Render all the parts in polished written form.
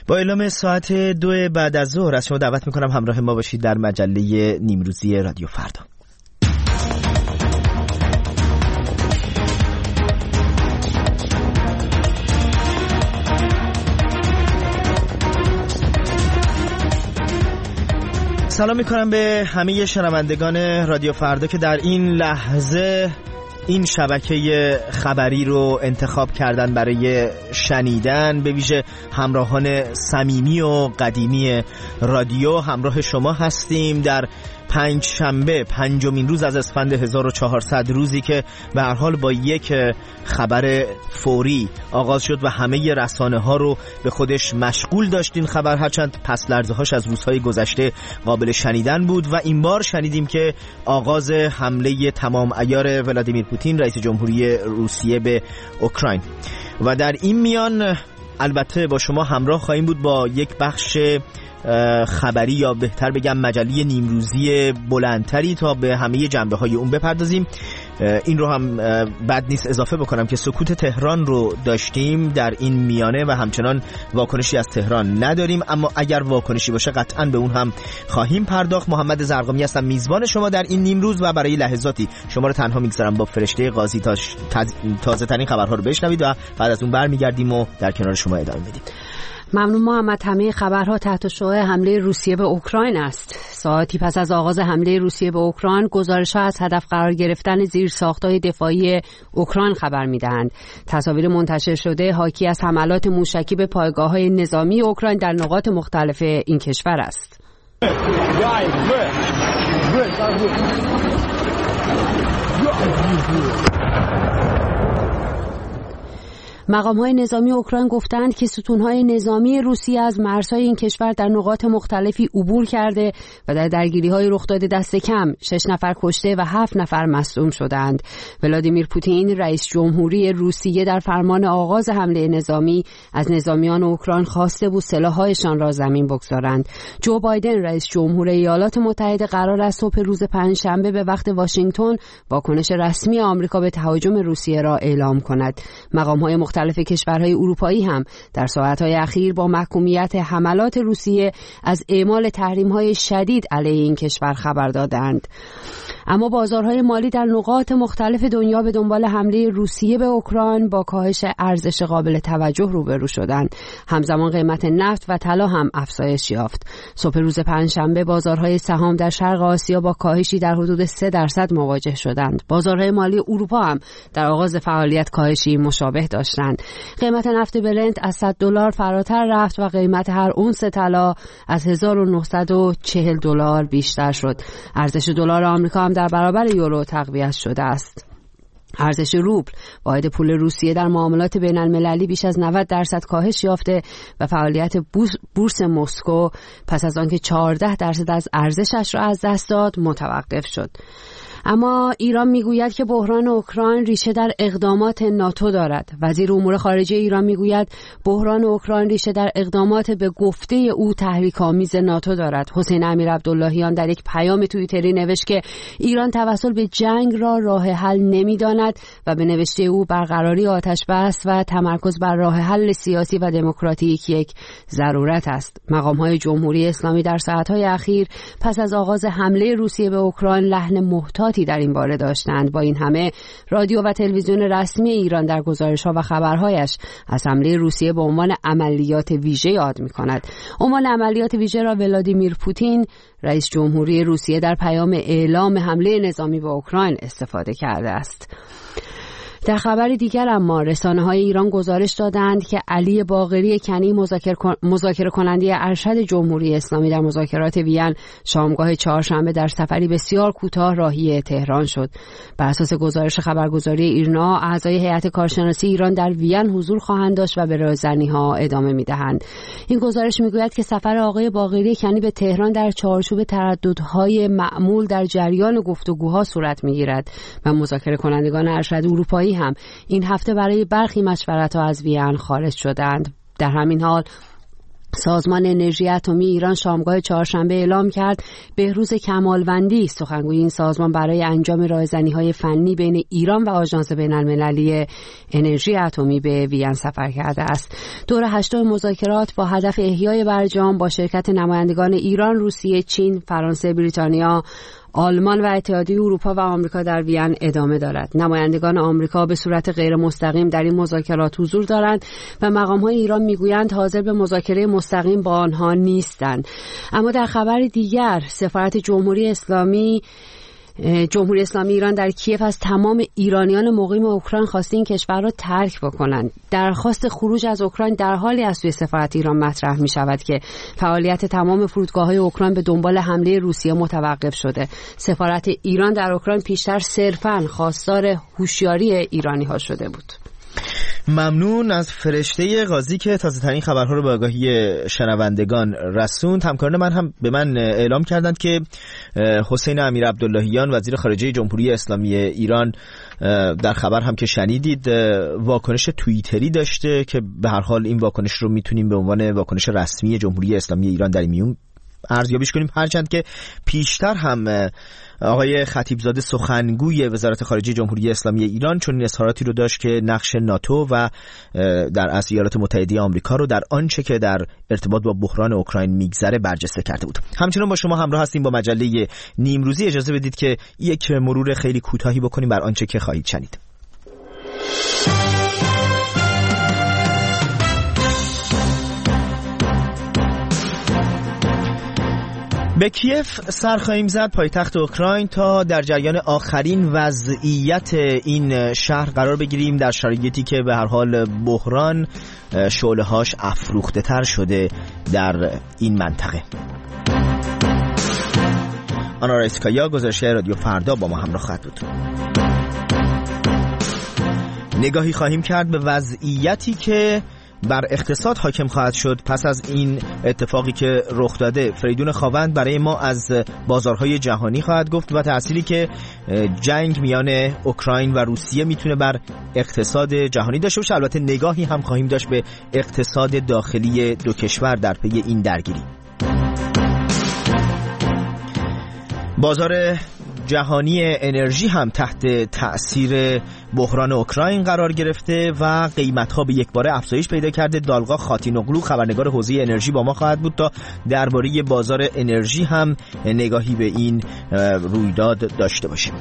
با اعلام ساعت 2 بعد از ظهر از شما دعوت میکنم همراه ما باشید در مجله نیمروزی رادیو فردا. سلام میکنم به همه شنوندگان رادیو فردا که در این لحظه این شبکه خبری رو انتخاب کردن برای شنیدن. به ویژه همراهان صمیمی و قدیمی رادیو، همراه شما هستیم در پنجشنبه، پنجمین روز از اسفند 1400، روزی که به هر حال با یک خبر فوری آغاز شد و همه رسانه ها رو به خودش مشغول داشت. این خبر هرچند پس لرزه هاش از روزهای گذشته قابل شنیدن بود و این بار شنیدیم که آغاز حمله تمام عیار ولادیمیر پوتین رئیس جمهوری روسیه به اوکراین. و در این میان البته با شما همراه خواهیم بود با یک بخش خبری، یا بهتر بگم مجله نیمروزی بلندتری، تا به همه جنبه های اون بپردازیم. این رو هم بد نیست اضافه بکنم که سکوت تهران رو داشتیم در این میانه و همچنان واکنشی از تهران نداریم، اما اگر واکنشی باشه قطعا به اون هم خواهیم پرداخت. محمد زرقامی هستم، میزبان شما در این نیمروز و برای لحظاتی شما رو تنها میگذارم با فرشته قاضی تا تازه ترین خبرها رو بشنوید و بعد از اون برمیگردیم و در کنار شما ادامه میدیم. ممنون محمد. همه خبرها تحت شعاع حمله روسیه به اوکراین است. ساعتی پس از آغاز حمله روسیه به اوکراین، گزارش‌ها از هدف قرار گرفتن زیرساخت‌های دفاعی اوکراین خبر می‌دهند. تصاویر منتشر شده حاکی از حملات موشکی به پایگاه‌های نظامی اوکراین در نقاط مختلف این کشور است. مقام‌های نظامی اوکراین گفتند که ستون‌های نظامی روسیه از مرزهای این کشور در نقاط مختلفی عبور کرده و در درگیری‌های رخ داده دست کم 6 نفر کشته و 7 نفر مصدوم شدند. ولادیمیر پوتین رئیس جمهوری روسیه در فرمان آغاز حمله نظامی از نظامیان اوکراین خواسته بود سلاح‌هایشان را زمین بگذارند. جو بایدن رئیس جمهور ایالات متحده قرار است صبح روز پنجشنبه به وقت واشنگتن واکنش رسمی آمریکا به تهاجم روسیه را اعلام کند. مقام‌های مختلف کشورهای اروپایی هم در ساعتهای اخیر با محکومیت حملات روسیه از اعمال تحریم‌های شدید علیه این کشور خبر دادند. اما بازارهای مالی در نقاط مختلف دنیا به دنبال حمله روسیه به اوکراین با کاهش ارزش قابل توجه روبرو شدند. همزمان قیمت نفت و طلا هم افزایش یافت. صبح روز پنجشنبه بازارهای سهام در شرق آسیا با کاهشی در حدود 3% مواجه شدند. بازارهای مالی اروپا هم در آغاز فعالیت کاهشی مشابه داشتند. قیمت نفت برنت از $100 فراتر رفت و قیمت هر اونس طلا از $1940 بیشتر شد. ارزش دلار آمریکا هم در برابر یورو تقویت شده است. ارزش روبل، واحد پول روسیه، در معاملات بین المللی بیش از 90% کاهش یافته و فعالیت بورس مسکو پس از آنکه 14% از ارزشش را از دست داد متوقف شد. اما ایران میگوید که بحران اوکراین ریشه در اقدامات ناتو دارد. وزیر امور خارجه ایران میگوید بحران اوکراین ریشه در اقدامات به گفته او تحریک‌آمیز ناتو دارد. حسین امیرعبداللهیان در یک پیام توییتری نوشت که ایران توسل به جنگ را راه حل نمی‌داند و به نوشته او برقراری آتش بس و تمرکز بر راه حل سیاسی و دموکراتیک یک ضرورت است. مقام‌های جمهوری اسلامی در ساعت‌های اخیر پس از آغاز حمله روسیه به اوکراین لحن محتاط در این باره داشتند. با این همه رادیو و تلویزیون رسمی ایران در گزارش‌ها و خبرهایش از حمله روسیه به عنوان عملیات ویژه یاد می‌کند. عنوان عملیات ویژه را ولادیمیر پوتین رئیس جمهوری روسیه در پیام اعلام حمله نظامی به اوکراین استفاده کرده است. در خبر دیگر اما رسانه‌های ایران گزارش دادند که علی باقری کنی مذاکره کننده ارشد جمهوری اسلامی در مذاکرات وین شامگاه چهارشنبه در سفری بسیار کوتاه راهی تهران شد. بر اساس گزارش خبرگزاری ایرنا، اعضای هیئت کارشناسی ایران در وین حضور خواهند داشت و به رایزنی‌ها ادامه می‌دهند. این گزارش می‌گوید که سفر آقای باقری کنی به تهران در چارچوب ترددهای معمول در جریان گفتگوها صورت می‌گیرد و مذاکره کنندگان ارشد اروپایی هم این هفته برای برخی مشورت‌ها از وین خارج شدند. در همین حال سازمان انرژی اتمی ایران شامگاه چهارشنبه اعلام کرد بهروز کمالوندی سخنگوی این سازمان برای انجام راهزنی‌های فنی بین ایران و آژانس بین‌المللی انرژی اتمی به وین سفر کرده است. دور 8 مذاکرات با هدف احیای برجام با شرکت نمایندگان ایران، روسیه، چین، فرانسه، بریتانیا، آلمان و اتحادیه اروپا و آمریکا در وین ادامه دارد. نمایندگان آمریکا به صورت غیر مستقیم در این مذاکرات حضور دارند و مقام‌های ایران میگویند حاضر به مذاکره مستقیم با آنها نیستند. اما در خبر دیگر، سفارت جمهوری اسلامی ایران در کیف از تمام ایرانیان مقیم اوکراین خواسته این کشور را ترک بکنند. درخواست خروج از اوکراین در حالی از سوی سفارت ایران مطرح می شود که فعالیت تمام فرودگاه‌های اوکراین به دنبال حمله روسیه متوقف شده. سفارت ایران در اوکراین پیشتر صرفاً خواستار هوشیاری ایرانی‌ها شده بود. ممنون از فرشته قاضی که تازه‌ترین خبرها رو به آگاهی شنوندگان رسوند. همکاران من هم به من اعلام کردند که حسین امیر عبداللهیان وزیر خارجه جمهوری اسلامی ایران در خبر هم که شنیدید واکنش توییتری داشته که به هر حال این واکنش رو میتونیم به عنوان واکنش رسمی جمهوری اسلامی ایران در این میون ارزیابیش کنیم، هرچند که پیشتر هم آقای خطیبزاده سخنگوی وزارت خارجه جمهوری اسلامی ایران چون این اظهاراتی رو داشت که نقش ناتو و در اصل ایالات متحده آمریکا رو در آنچه که در ارتباط با بحران اوکراین میگذره برجسته کرده بود. همچنین با شما همراه هستیم با مجله نیمروزی. اجازه بدید که یک مرور خیلی کوتاهی بکنیم بر آنچه که خواهید شنید. به کیف سر خواهیم زد، پایتخت اوکراین، تا در جریان آخرین وضعیت این شهر قرار بگیریم در شرایطی که به هر حال بحران شعله‌هاش افروخته تر شده در این منطقه. آنا رایسکایا گزارشگر رادیو فردا با ما همراه خواهد بود. نگاهی خواهیم کرد به وضعیتی که بر اقتصاد حاکم خواهد شد پس از این اتفاقی که رخ داده. فریدون خاوند برای ما از بازارهای جهانی خواهد گفت و تأثیری که جنگ میان اوکراین و روسیه میتونه بر اقتصاد جهانی داشته باشه. البته نگاهی هم خواهیم داشت به اقتصاد داخلی دو کشور در پی این درگیری. بازار جهانی انرژی هم تحت تأثیر بحران اوکراین قرار گرفته و قیمت‌ها به یک باره افزایش پیدا کرده. دالغا خاتینوغلو خبرنگار حوزه انرژی با ما خواهد بود تا درباره بازار انرژی هم نگاهی به این رویداد داشته باشیم.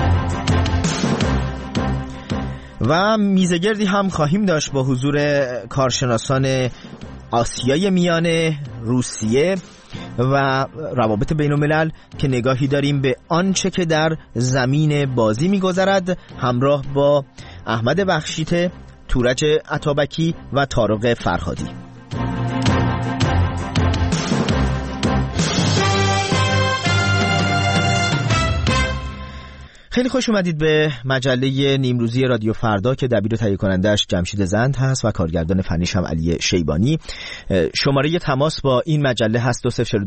و میزگردی هم خواهیم داشت با حضور کارشناسان آسیای میانه، روسیه و روابط بین الملل که نگاهی داریم به آنچه که در زمین بازی می‌گذرد، همراه با احمد بخشیته، تورج عطابکی و طارق فرهادی. خیلی خوش اومدید به مجله نیمروزی رادیو فردا که دبیر و تهیه کنندش جمشید زند هست و کارگردان فنیش هم علی شیبانی. شماره تماس با این مجله هست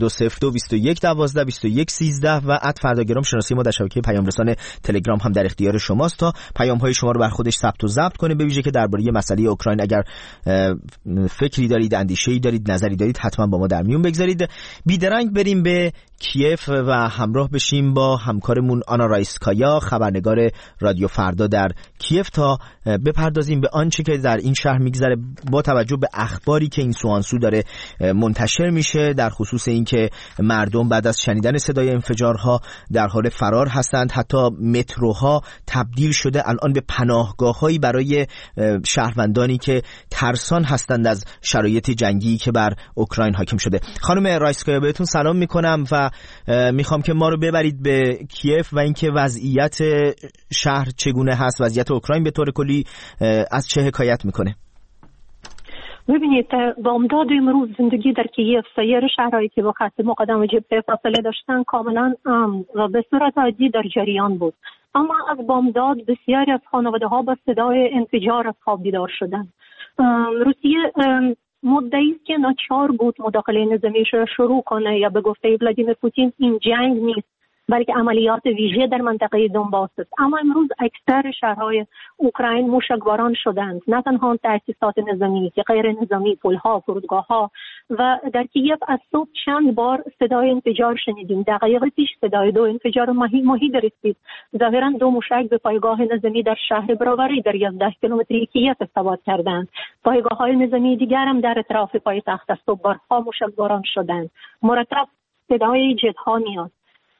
202221122113 و @فرداگرام. شناسی ما در شبکه پیام رسان تلگرام هم در اختیار شماست تا پیام‌های شما رو بر خودش ثبت و ضبط کنه، به ویژه که درباره مسئله اوکراین اگر فکری دارید، اندیشه‌ای دارید، نظری دارید، حتما با ما در میون بگذارید. بیدرنگ بریم به کیف و همراه بشیم با همکارمون آنا رایسکایا خبرنگار رادیو فردا در کیف تا بپردازیم به آنچه که در این شهر میگذره با توجه به اخباری که این سوانسو داره منتشر میشه در خصوص اینکه مردم بعد از شنیدن صدای انفجارها در حال فرار هستند. حتی متروها تبدیل شده الان به پناهگاه‌هایی برای شهروندانی که ترسان هستند از شرایط جنگی که بر اوکراین حاکم شده. خانم رایسکایا بهتون سلام میکنم و میخوام که ما رو ببرید به کیف و اینکه وضعیت شهر چگونه هست، وضعیت اوکراین به طور کلی از چه حکایت میکنه؟ ببینید، بامداد امروز زندگی در کیف، سایر شهرهایی که با خط مقدم و جبهه فاصله داشتن کاملا و به صورت عادی در جریان بود، اما از بامداد بسیاری از خانواده‌ها با صدای انفجار از خواب بیدار شدن. روسیه مدعی است که ناچار بود مداخله نظامیش را شروع کنه یا به گفته ولادیمیر پوتین این جنگ نیست بلکه عملیات ویژه در منطقه دونباس است. اما امروز اکثر شهرهای اوکراین موشکباران شدند، نه تنها تأسیسات نظامی که غیر نظامی، پل‌ها، فرودگاه‌ها. و در کیف از صبح چند بار صدای انفجار شنیدیم. دقایق پیش صدای 2 انفجار مهیب رسید. ظاهراً 2 موشک به پایگاه نظامی در شهر براوری در 11 کیلومتری کیف ثبات کردند. پایگاه‌های نظامی دیگر هم در اطراف پایتخت از صبح بارها موشکباران شدند. مرتب صدای جت‌ها میاد.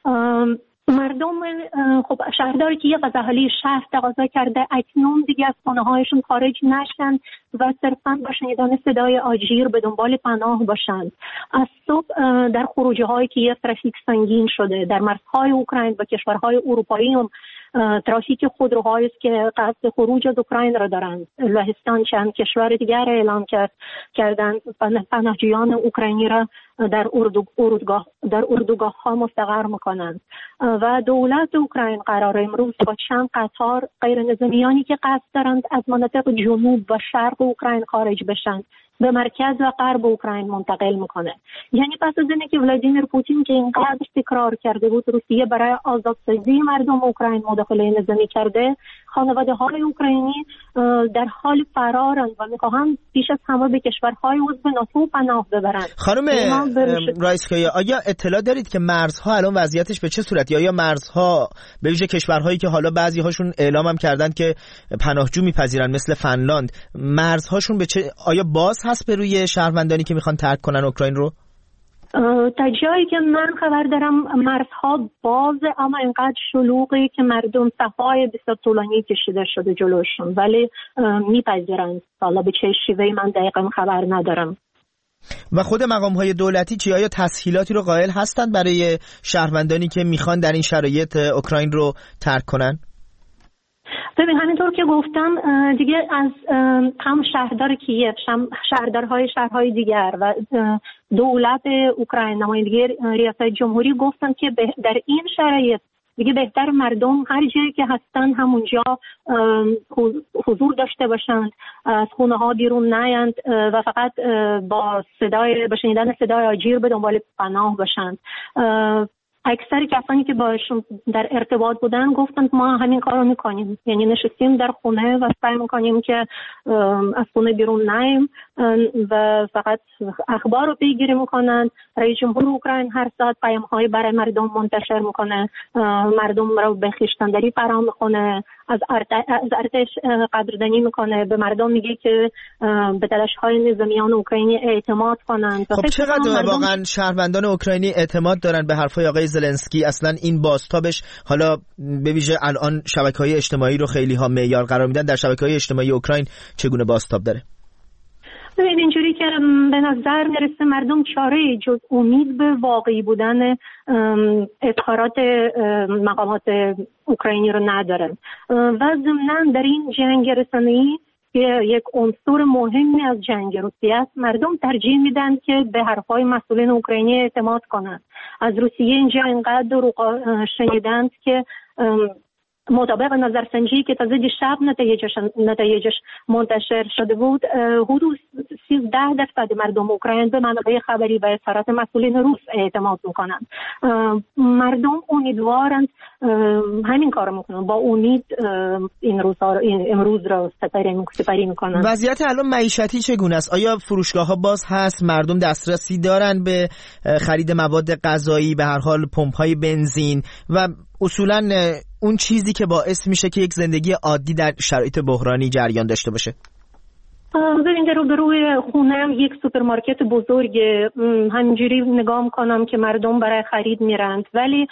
مردم خب شهردار کیف از اهالی شهر تقاضا کرده اکنون دیگه از خانه‌هایشون خارج نشن و صرفاً با شنیدن صدای آژیر به دنبال پناه باشند. از صبح در خروجی‌های کیف ترافیک سنگین شده. در مرزهای اوکراین و کشورهای اروپایی هم ترافیک خودروهایی است که قصد خروج از اوکراین را دارند. لهستان چند کشور دیگر اعلام کردند پناهجویان اوکراینی را در اردوگاه‌ها مستقر می‌کنند و دولت اوکراین قرار امروز با چند قطار غیر نظامیانی که قصد دارند از مناطق جنوب و شرق اوکراین خارج بشن به مرکز و غرب اوکراین منتقل میکنه. یعنی پس از اینکه ولادیمیر پوتین که اینقدر تکرار کرده بود روسیه برای آزادسازی مردم اوکراین مداخله نظامی کرده، خانواده‌های اوکراینی در حال فرارند و میخواهند پیش از همه به کشورهای عضو ناتو پناه ببرند. خانم رایسکایا، آیا اطلاع دارید که مرزها الان وضعیتش به چه صورتیه؟ آیا مرزها به ویژه کشورهایی که حالا بعضی هاشون اعلام هم کردن که پناهجو میپذیرن مثل فنلاند، مرزهاشون به چه آیا باز هست به روی شهروندانی که میخوان ترک کنن اوکراین رو؟ تا جایی که من خبر دارم مرزها بازه، اما اینقدر شلوغی که مردم صفای بسیار طولانی کشیده شده جلوشون، ولی میپذیرن. حالا به چه شیوهی من دقیقا خبر ندارم. و خود مقام‌های دولتی چی آیا تسهیلاتی رو قائل هستند برای شهروندانی که میخوان در این شرایط اوکراین رو ترک کنن؟ ببین همینطور که گفتم دیگه از هم شهردار کیف، شهردارهای شهرهای دیگر و دولت اوکراین، نمایندگی ریاست جمهوری گفتن که در این شرایط دیگه بهتر مردم هر جایی که هستن همونجا حضور داشته باشند، از خونه ها بیرون نیاند و فقط با شنیدن صدای آژیر به دنبال پناه باشند. اکثر کسانی که باشون در ارتباط بودن گفتن ما همین کارو میکنیم، یعنی نشستیم در خونه و سعی میکنیم که از خونه بیرون نیایم و فقط اخبار رو پیگیری میکنن. رئیس جمهور اوکراین هر ساعت پیام‌های برای مردم منتشر میکنه، مردم رو به خویشتن‌داری فراهم میکنه، از ارتش قدردانی میکنه، به مردم میگه که به تلاش‌های نظامیان اوکراینی اعتماد کنند. خب چقدر واقعا شهروندان اوکراینی اعتماد دارن به حرفای آقای زلنسکی؟ اصلا این بازتابش حالا به ویژه الان شبکه‌های اجتماعی رو خیلی ها معیار قرار میدن، در شبکه‌های اجتماعی اوکراین چگونه بازتاب داره؟ ببین اینجوری که به نظر میرسه مردم چاره جز امید به واقعی بودن اظهارات مقامات اوکراینی رو ندارن و ضمناً در این جنگ رسانه‌ای که یک عنصر مهمی از جنگ روسیه است، مردم ترجیح میدن که به حرفهای مسئولین اوکراینی اعتماد کنند. از روسیه اینجا اینقدر شنیدند که مطابق نظرسنجی که تازه شب نتایجش منتشر شده بود، حدود 13% مردم اوکراین به منابع خبری و اظهارات مسئولین روس اعتماد میکنند. مردم امیدوارند همین کار میکنن، با امید امروز را سپری میکنن. وضعیت الان معیشتی چگونه است؟ آیا فروشگاه ها باز هست؟ مردم دسترسی دارن به خرید مواد غذایی، به هر حال پمپ های بنزین و اصولاً اون چیزی که باعث میشه که یک زندگی عادی در شرایط بحرانی جریان داشته باشه؟ ببین که روبروی خونم یک سوپرمارکت بزرگ، همینجوری نگاه میکنم که مردم برای خرید میرند، ولی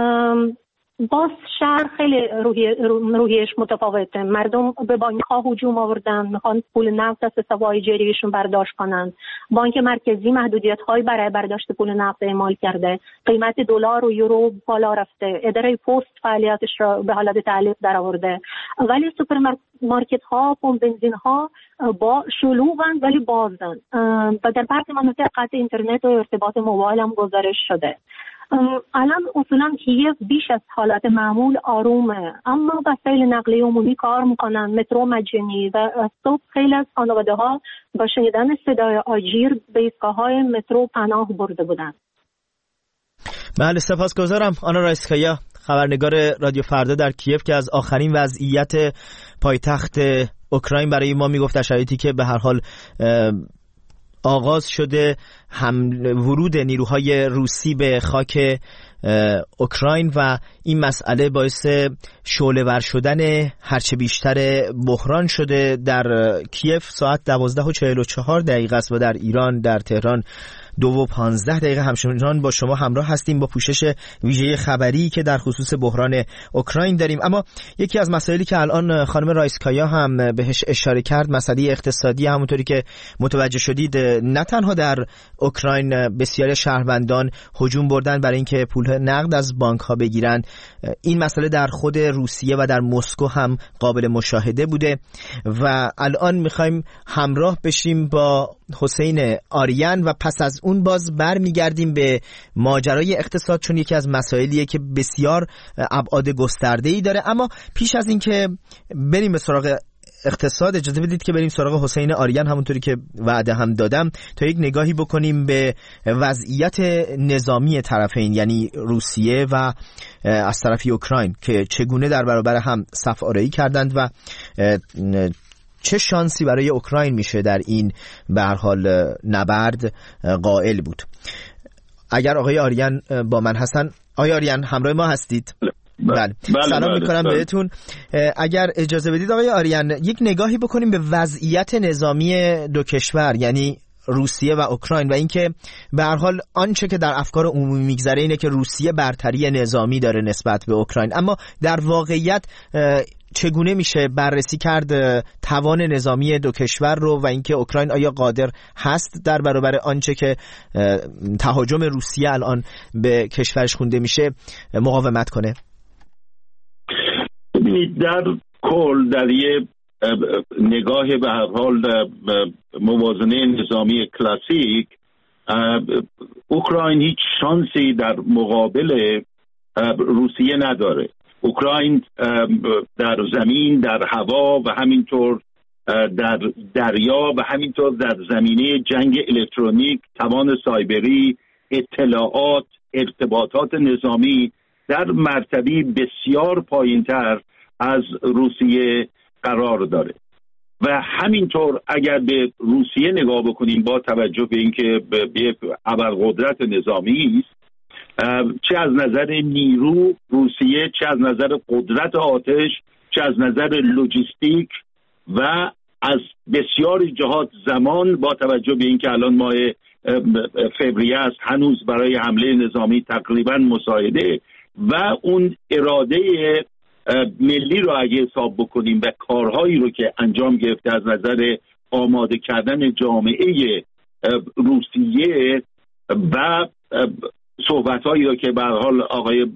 باز شهر خیلی روحیش متفاوته. مردم به بانک ها هجوم آوردن، میخوان پول نقد از حساب‌های جاریشون برداشت کنن. بانک مرکزی محدودیت های برای برداشت پول نقد اعمال کرده. قیمت دلار و یورو بالا رفته. اداره پست فعالیتش را به حالت تعلیق درآورده. ولی سوپرمارکت ها، پمپ بنزین ها با شلوغن ولی بازن و در بعضی مناطق قطع اینترنت و ارتباط موبایل هم گزارش شده. الان اصولا کیف بیش از حالت معمول آرومه، اما وسایل نقلیه عمومی کار میکنن، مترو مجانی و صبح خیلی از خانواده ها با شنیدن صدای آژیر به ایستگاه‌های مترو پناه برده بودن. بله، سپاسگزارم. آنا رایسکایا، خبرنگار رادیو فردا در کیف، که از آخرین وضعیت پایتخت اوکراین برای ما میگفت، در شرایطی که به هر حال آغاز شده ورود نیروهای روسی به خاک اوکراین و این مسئله باعث شعله‌ور شدن هرچه بیشتر بحران شده. در کیف ساعت 12:44 است و در ایران، در تهران 2:15 همچنان با شما همراه هستیم با پوشش ویژه خبری که در خصوص بحران اوکراین داریم. اما یکی از مسائلی که الان خانم رایسکایا هم بهش اشاره کرد، مسئله اقتصادی، همونطوری که متوجه شدید نه تنها در اوکراین بسیاری شهروندان هجوم بردن برای اینکه پول نقد از بانک ها بگیرن، این مسئله در خود روسیه و در مسکو هم قابل مشاهده بوده و الان میخوایم همراه بشیم با حسین آریان و پس از اون باز برمیگردیم به ماجرای اقتصاد، چون یکی از مسائلیه که بسیار ابعاد گسترده‌ای داره. اما پیش از این که بریم به سراغ اقتصاد، اجازه بدید که بریم سراغ حسین آریان، همونطوری که وعده هم دادم، تا یک نگاهی بکنیم به وضعیت نظامی طرفین، یعنی روسیه و از طرفی اوکراین، که چگونه در برابر هم صف آرایی کردند و چه شانسی برای اوکراین میشه در این به هر حال نبرد قائل بود. اگر آقای آریان با من هستن، آقای آریان همراه ما هستید؟ بله. سلام میکنم بهتون. اگر اجازه بدید آقای آریان، یک نگاهی بکنیم به وضعیت نظامی دو کشور، یعنی روسیه و اوکراین، و اینکه به هر حال آنچه که در افکار عمومی میگذره اینه که روسیه برتری نظامی داره نسبت به اوکراین، اما در واقعیت چگونه میشه بررسی کرد توان نظامی دو کشور رو و اینکه اوکراین آیا قادر هست در برابر آنچه که تهاجم روسیه الان به کشورش خونده میشه مقاومت کنه؟ ببینید، در کل در یه نگاه به هر حال موازنه نظامی کلاسیک، اوکراین هیچ شانسی در مقابل روسیه نداره. اوکراین در زمین، در هوا و همینطور در دریا و همینطور در زمینه جنگ الکترونیک، توان سایبری، اطلاعات، ارتباطات نظامی در مرتبه بسیار پایین‌تر از روسیه قرار داره و همینطور اگر به روسیه نگاه بکنیم با توجه به اینکه به ابرقدرت نظامی است، چه از نظر نیرو روسیه، چه از نظر قدرت آتش، چه از نظر لوجستیک و از بسیاری جهات زمان، با توجه به اینکه الان ماه فوریه است، هنوز برای حمله نظامی تقریبا مساعده و اون اراده ملی رو اگه حساب بکنیم و کارهایی رو که انجام گرفته از نظر آماده کردن جامعه روسیه و صحبت‌هایی رو که به هر حال آقای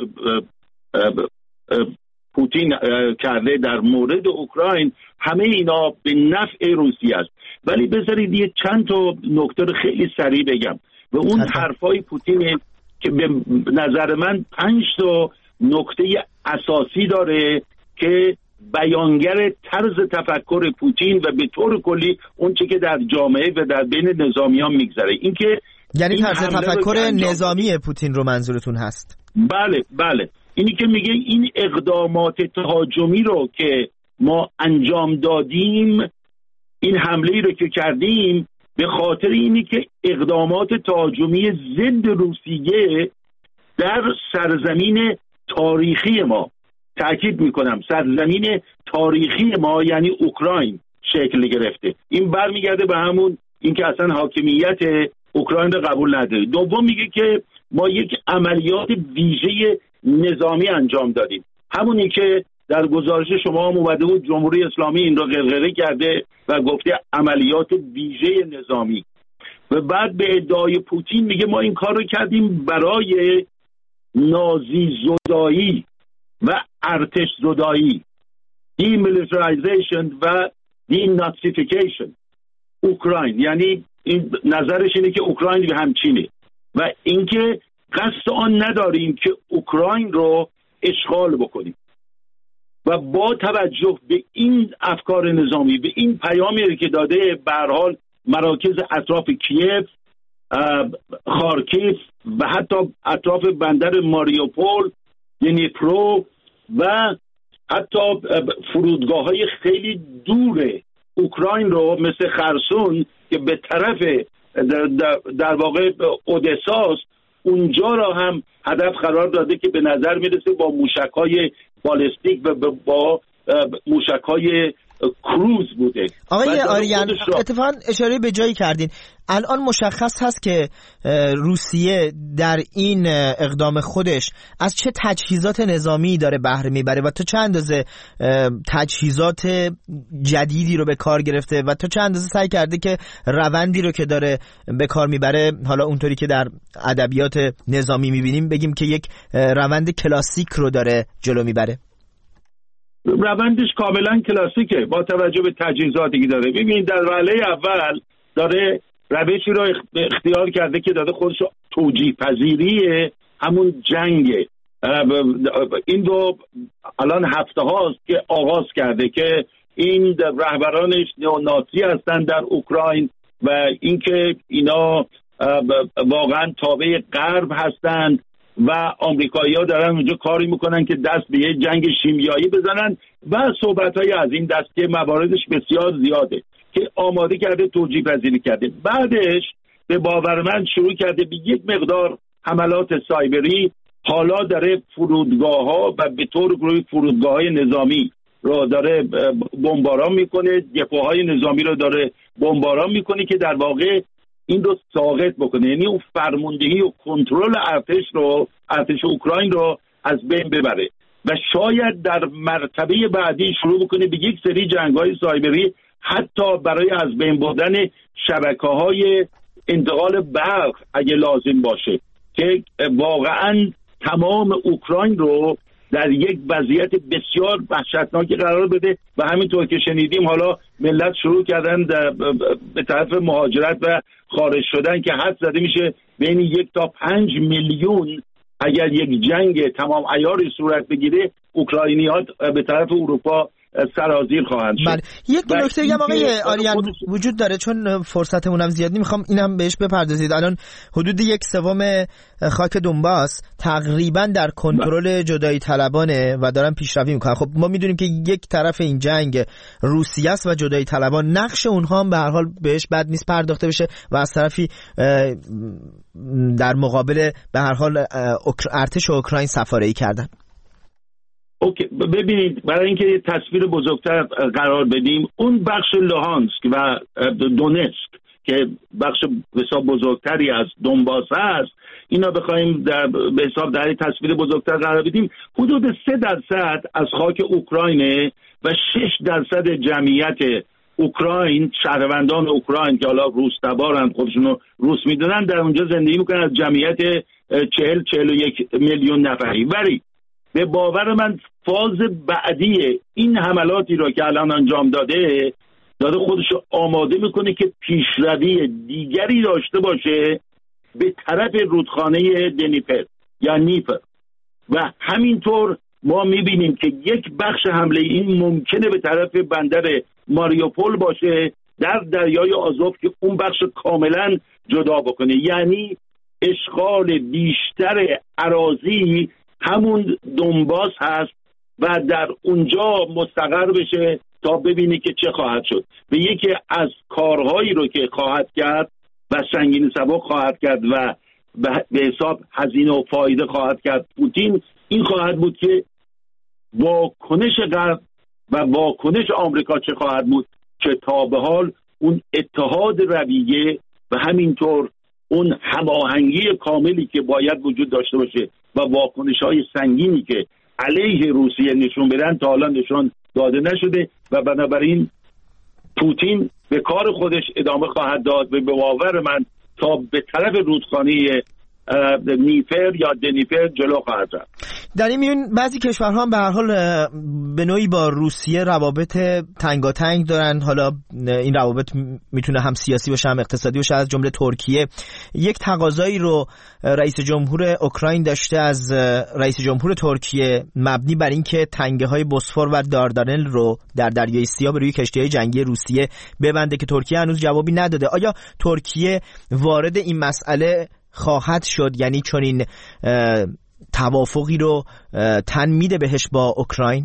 پوتین کرده در مورد اوکراین، همه اینا به نفع روسیه است. ولی بذارید یه چند تا نکته رو خیلی سریع بگم و اون حرفای پوتین که به نظر من 5 تا نکته اساسی داره که بیانگر طرز تفکر پوتین و به طور کلی اون چه که در جامعه و در بین نظامیان میگذره. این که یعنی طرز تفکر نظامی پوتین رو منظورتون هست؟ بله. اینی که میگه این اقدامات تهاجمی رو که ما انجام دادیم، این حمله رو که کردیم، به خاطر اینی که اقدامات تهاجمی ضد روسیه در سرزمین تاریخی ما، تأکید میکنم سرزمین تاریخی ما یعنی اوکراین شکل گرفته. این برمیگرده به همون اینکه اصلا حاکمیت اوکراین رو قبول نداره. دوم میگه که ما یک عملیات ویژه نظامی انجام دادیم، همونی که در گزارش شما هم اومده بود جمهوری اسلامی این رو غرغره کرده و گفته عملیات ویژه نظامی. و بعد به ادعای پوتین میگه ما این کار رو کردیم برای نازی زدایی و ارتش زدایی، دیمیلیتاریزیشن و دیناتیفیکیشن اوکراین. یعنی این نظرش اینه که اوکراین به همچینه و اینکه قصد آن نداریم که اوکراین رو اشغال بکنیم. و با توجه به این افکار نظامی، به این پیامی که داده، به هر حال مراکز اطراف کیف خارکیف و حتی اطراف بندر ماریوپول، دنیپرو و حتی فرودگاه‌های خیلی دور اوکراین رو مثل خرسون که به طرف در واقع اودساست، اونجا را هم هدف قرار داده که به نظر میرسه با موشک‌های بالستیک و با موشک‌های کروز بوده. آقای آریان اتفاقا اشاره به جایی کردین، الان مشخص هست که روسیه در این اقدام خودش از چه تجهیزات نظامی داره بهره میبره و تا چه اندازه تجهیزات جدیدی رو به کار گرفته و تا چه اندازه سعی کرده که روندی رو که داره به کار میبره، حالا اونطوری که در ادبیات نظامی میبینیم بگیم که یک روند کلاسیک رو داره جلو میبره. روندش کاملا کلاسیکه با توجه به تجهیزاتی که داره. ببینید در وهله اول داره روشی رو اختیار کرده که داده خودش توجیه پذیری همون جنگه. این رو الان هفته هاست که آغاز کرده که این رهبرانش نئونازی هستن در اوکراین و اینکه اینا واقعا تابع غرب هستند و آمریکایی‌ها دارن اونجا کاری میکنن که دست به یه جنگ شیمیایی بزنن و صحبت‌های از این دست که مواردش بسیار زیاده که آماده کرده، توجیه پذیری کرده. بعدش به باور من شروع کرده به یک مقدار حملات سایبری. حالا داره فرودگاه‌ها و به طور گروهی فرودگاه‌های نظامی رو داره بمباران میکنه، دپوهای نظامی رو داره بمباران میکنه که در واقع این رو ساقط بکنه، یعنی اون فرماندهی و کنترل ارتش اوکراین رو از بین ببره و شاید در مرتبه بعدی شروع بکنه به یک سری جنگ‌های سایبری، حتی برای از بین بردن شبکه‌های انتقال برق اگه لازم باشه، که واقعاً تمام اوکراین رو در یک وضعیت بسیار وحشتناکی قرار بده. و همینطور که شنیدیم حالا ملت شروع کردن به طرف مهاجرت و خارج شدن که حد زده میشه بین 1 تا 5 میلیون اگر یک جنگ تمام عیاری صورت بگیره اوکراینی‌ها به طرف اروپا سرازیر خواهند شد. بله. یک نکته دیگه آقای آریان وجود داره، چون فرصتمون هم زیاد میخوام اینم بهش بپردازید. الان حدود 1/3 خاک دونباس تقریبا در کنترل جدایی طلبانه و دارن پیشروی میکنن. خب ما میدونیم که یک طرف این جنگ روسیه است و جدایی طلبان، نقش اونها هم به هر حال بهش بد نیست پرداخته بشه و از طرفی در مقابل به هر حال ارتش اوکراین سفاره‌ای کردن. اوکی، ببینید برای اینکه یه تصویر بزرگتر قرار بدیم، اون بخش لوهانسک و دونتسک که بخش بسیار بزرگتری از دونباس هست، اینا بخوایم به حساب در تصویر بزرگتر قرار بدیم، حدود 3% از خاک اوکراینه و 6% جمعیت اوکراین، شهروندان اوکراین که حالا روس تبارن، خودشونو روس میدونن، در اونجا زندگی میکنن از جمعیت 40-41 میلیون نفری. ولی به باور من فاز بعدی این حملاتی را که الان انجام داده خودش آماده میکنه که پیشروی دیگری داشته باشه به طرف رودخانه دنیپر یا نیپر و همینطور ما میبینیم که یک بخش حمله این ممکنه به طرف بندر ماریوپول باشه در دریای آزوف که اون بخش کاملا جدا بکنه، یعنی اشغال بیشتر اراضی همون دونباس هست و در اونجا مستقر بشه تا ببینی که چه خواهد شد. و یکی از کارهایی رو که خواهد کرد و سنگین سبک خواهد کرد و به حساب هزینه و فایده خواهد کرد پوتین، این خواهد بود که واکنش غرب و واکنش آمریکا چه خواهد بود که تا به حال اون اتحاد رویه و همینطور اون هماهنگی کاملی که باید وجود داشته باشه و واکنش‌های سنگینی که علیه روسیه نشون بدن تا حالا نشون داده نشده و بنابراین پوتین به کار خودش ادامه خواهد داد و به باور من تا به طرف رودخانه نیپر یا دنیپر جلو خواهد رفت. در این میون بعضی کشورها هم به هر حال به نوعی با روسیه روابط تنگاتنگ دارن. حالا این روابط میتونه هم سیاسی باشه هم اقتصادی باشه. از جمله ترکیه یک تقاضایی رو رئیس جمهور اوکراین داشته از رئیس جمهور ترکیه مبنی بر اینکه تنگه‌های بوسفور و داردانل رو در دریای سیاه به روی کشتی‌های جنگی روسیه ببنده که ترکیه هنوز جوابی نداده. آیا ترکیه وارد این مسئله خواهد شد؟ یعنی چون این توافقی رو تن میده بهش با اوکراین؟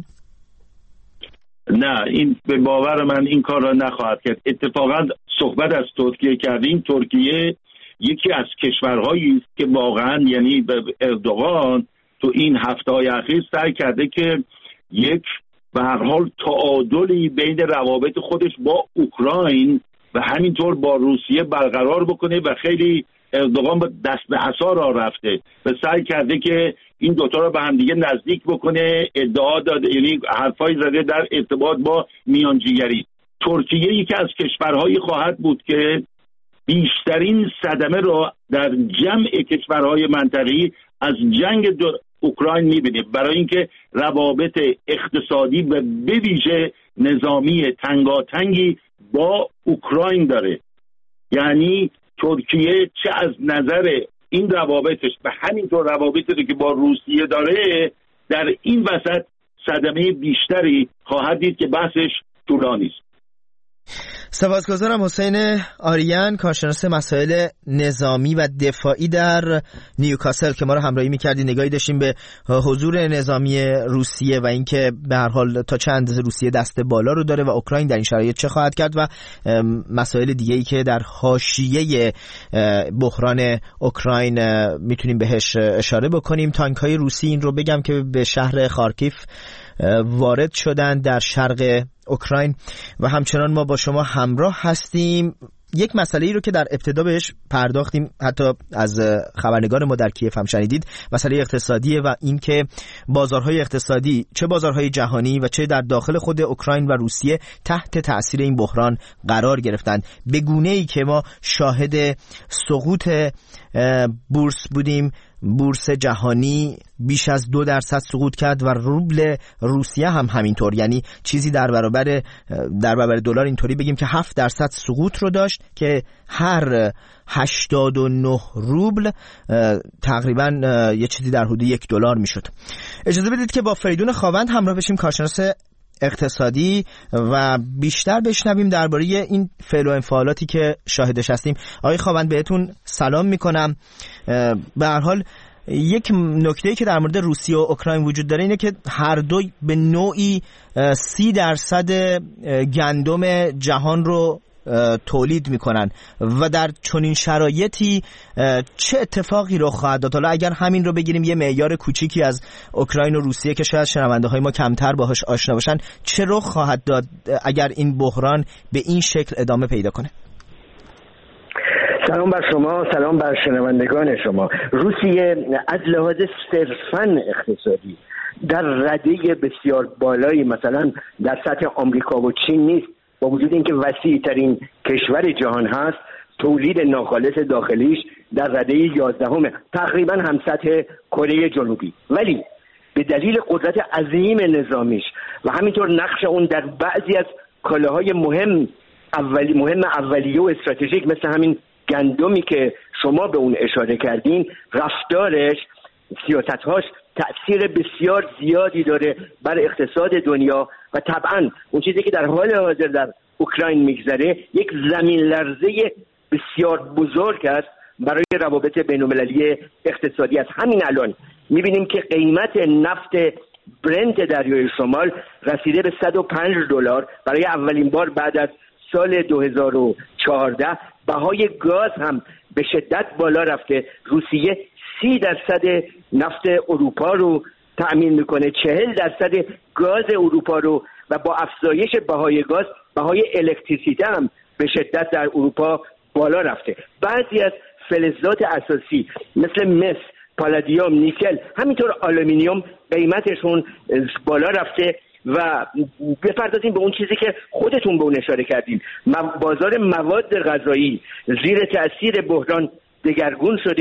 نه، این به باور من این کار را نخواهد کرد. اتفاقا صحبت از ترکیه کردیم. ترکیه یکی از کشورهایی است که واقعا یعنی اردوغان تو این هفته‌های اخیر سعی کرده که یک به هر حال تعادلی بین روابط خودش با اوکراین و همینطور با روسیه برقرار بکنه و خیلی اردوغان با دست به عصا را رفته و سعی کرده که این دوتا را به هم دیگه نزدیک بکنه. ادعا داده، یعنی حرفای زده در ارتباط با میانجیگری. ترکیه یکی از کشورهایی خواهد بود که بیشترین صدمه را در جمع کشورهای منطقه‌ای از جنگ اوکراین می‌بینه، برای اینکه روابط اقتصادی و به ویژه نظامی تنگاتنگی با اوکراین داره. یعنی ترکیه چه از نظر این روابطش و همینطور روابطی که با روسیه داره در این وسط صدمه بیشتری خواهد دید که بحثش طولانی است. سپاسگزارم. حسین آریان، کارشناس مسائل نظامی و دفاعی در نیوکاسل که ما رو همراهی می‌کردی. نگاهی داشتیم به حضور نظامی روسیه و اینکه به هر حال تا چند اندازه روسیه دست بالا رو داره و اوکراین در این شرایط چه خواهد کرد و مسائل دیگه‌ای که در حاشیه بحران اوکراین میتونیم بهش اشاره بکنیم. تانک‌های روسی، این رو بگم که به شهر خارکیف وارد شدن در شرق اوکراین و همچنان ما با شما همراه هستیم. یک مسئله ای رو که در ابتدا بهش پرداختیم، حتی از خبرنگار ما در کیف هم شنیدید، مسئله اقتصادیه و این که بازارهای اقتصادی، چه بازارهای جهانی و چه در داخل خود اوکراین و روسیه، تحت تأثیر این بحران قرار گرفتند، به گونه‌ای که ما شاهد سقوط بورس بودیم. بورس جهانی بیش از 2% سقوط کرد و روبل روسیه هم همینطور، یعنی چیزی در برابر دلار اینطوری بگیم که 7% سقوط رو داشت که هر 89 روبل تقریبا یه چیزی در حدود $1 میشد. اجازه بدید که با فریدون خاوند همراه بشیم، کارشناس اقتصادی، و بیشتر بشنویم درباره این فعل و انفعالاتی که شاهدش هستیم. آقای خاوند بهتون سلام میکنم. به هر حال یک نکته‌ای که در مورد روسیه و اوکراین وجود داره اینه که هر دو به نوعی 30% گندم جهان رو تولید میکنن و در چنین شرایطی چه اتفاقی رخ خواهد داد؟ حالا اگر همین رو بگیریم یه معیار کوچیکی از اوکراین و روسیه که شاید شنونده های ما کمتر باهاش آشنا باشن، چه رخ خواهد داد اگر این بحران به این شکل ادامه پیدا کنه؟ سلام بر شما، سلام بر شنوندگان شما. روسیه از لحاظ صرفاً اقتصادی در رده بسیار بالایی مثلا در سطح آمریکا و چین نیست، با وجود اینکه وسیع ترین کشور جهان هست. تولید ناخالص داخلیش در رده 11 تقریبا هم سطح کره جنوبی، ولی به دلیل قدرت عظیم نظامیش و همینطور نقش اون در بعضی از کالاهای مهم اولیه و استراتژیک مثل همین گندمی که شما به اون اشاره کردین، رفتارش، سیاست‌هاش تأثیر بسیار زیادی داره بر اقتصاد دنیا و طبعا اون چیزی که در حال حاضر در اوکراین میگذره یک زمین لرزه بسیار بزرگ است برای روابط بین‌المللی اقتصادی است. همین الان میبینیم که قیمت نفت برنت دریای شمال رسیده به $105 برای اولین بار بعد از سال 2014. بهای گاز هم به شدت بالا رفته. روسیه 30% نفت اروپا رو تأمین میکنه، 40% گاز اروپا رو، و با افزایش بهای گاز بهای الکتریسیته هم به شدت در اروپا بالا رفته. بعضی از فلزات اساسی مثل مس، پالادیوم، نیکل، همینطور آلومینیوم قیمتشون بالا رفته و بپردازیم به اون چیزی که خودتون به اون اشاره کردیم. بازار مواد غذایی زیر تأثیر بحران دگرگون شده.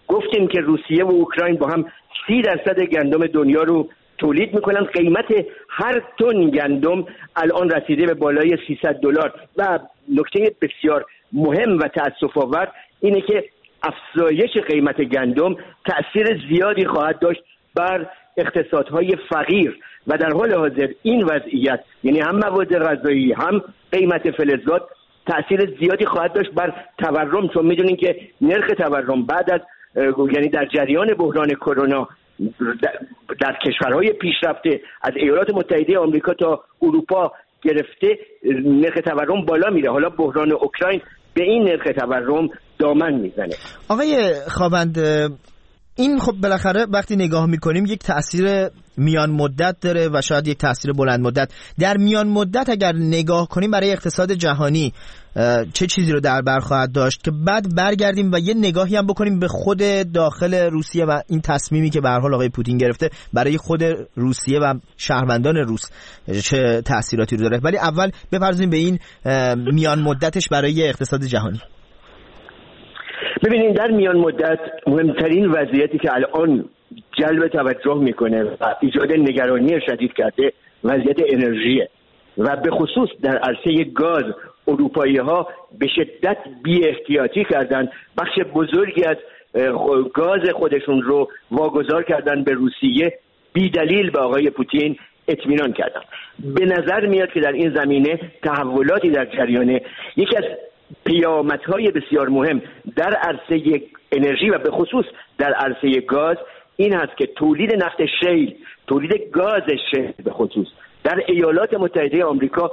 گفتیم که روسیه و اوکراین با هم 30% گندم دنیا رو تولید میکنن. قیمت هر تن گندم الان رسیده به بالای $300 و نکته بسیار مهم و تأسف‌آور اینه که افزایش قیمت گندم تأثیر زیادی خواهد داشت بر اقتصادهای فقیر و در حال حاضر این وضعیت، یعنی هم مواد غذایی هم قیمت فلزات، تأثیر زیادی خواهد داشت بر تورم، چون میدونین که نرخ تورم بعد از یعنی در جریان بحران کرونا در کشورهای پیشرفته از ایالات متحده آمریکا تا اروپا گرفته نرخ تورم بالا میره. حالا بحران اوکراین به این نرخ تورم دامن میزنه. آقای خاوند، این خب بالاخره وقتی نگاه میکنیم یک تأثیر میان مدت داره و شاید یک تأثیر بلند مدت. در میان مدت اگر نگاه کنیم برای اقتصاد جهانی چه چیزی رو در بر خواهد داشت که بعد برگردیم و یه نگاهی هم بکنیم به خود داخل روسیه و این تصمیمی که به هر حال آقای پوتین گرفته برای خود روسیه و شهروندان روس چه تأثیراتی رو داره. ولی اول بپردازیم به این میان مدتش برای اقتصاد جهانی. ببینید، در میان مدت مهمترین وضعیتی که الان جلب توجه میکنه و ایجاد نگرانی شدید کرده وضعیت انرژیه و به خصوص در عرصه گاز اروپایی ها به شدت بی احتیاطی کردن، بخش بزرگی از گاز خودشون رو واگذار کردن به روسیه، بی دلیل به آقای پوتین اطمینان کردن. به نظر میاد که در این زمینه تحولاتی در جریانه. یکی از پیامدهای بسیار مهم در عرصه انرژی و به خصوص در عرصه گاز این هست که تولید نفت شیل، تولید گاز شیل به خصوص در ایالات متحده آمریکا.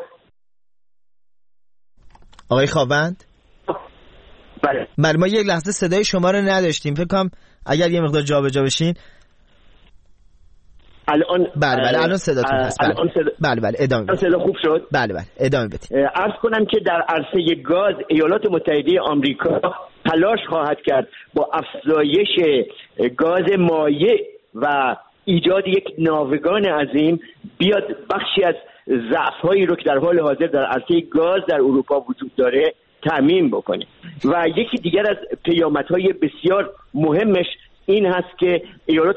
آقای خاوند؟ بله. ما یک لحظه صدای شما رو نداشتیم، فکر کنم اگر یه مقدار جابجا بشین. الان بله الان صداتون هست. بله ادامه بدید. صدا خوب شد؟ بله ادامه بدید. عرض کنم که در عرصه گاز ایالات متحده آمریکا تلاش خواهد کرد با افزایش گاز مایع و ایجاد یک ناوگان عظیم بیاد بخشی از ضعف‌هایی رو که در حال حاضر در عرصه گاز در اروپا وجود داره تامین بکنه. و یکی دیگر از پیامدهای بسیار مهمش این هست که ایالات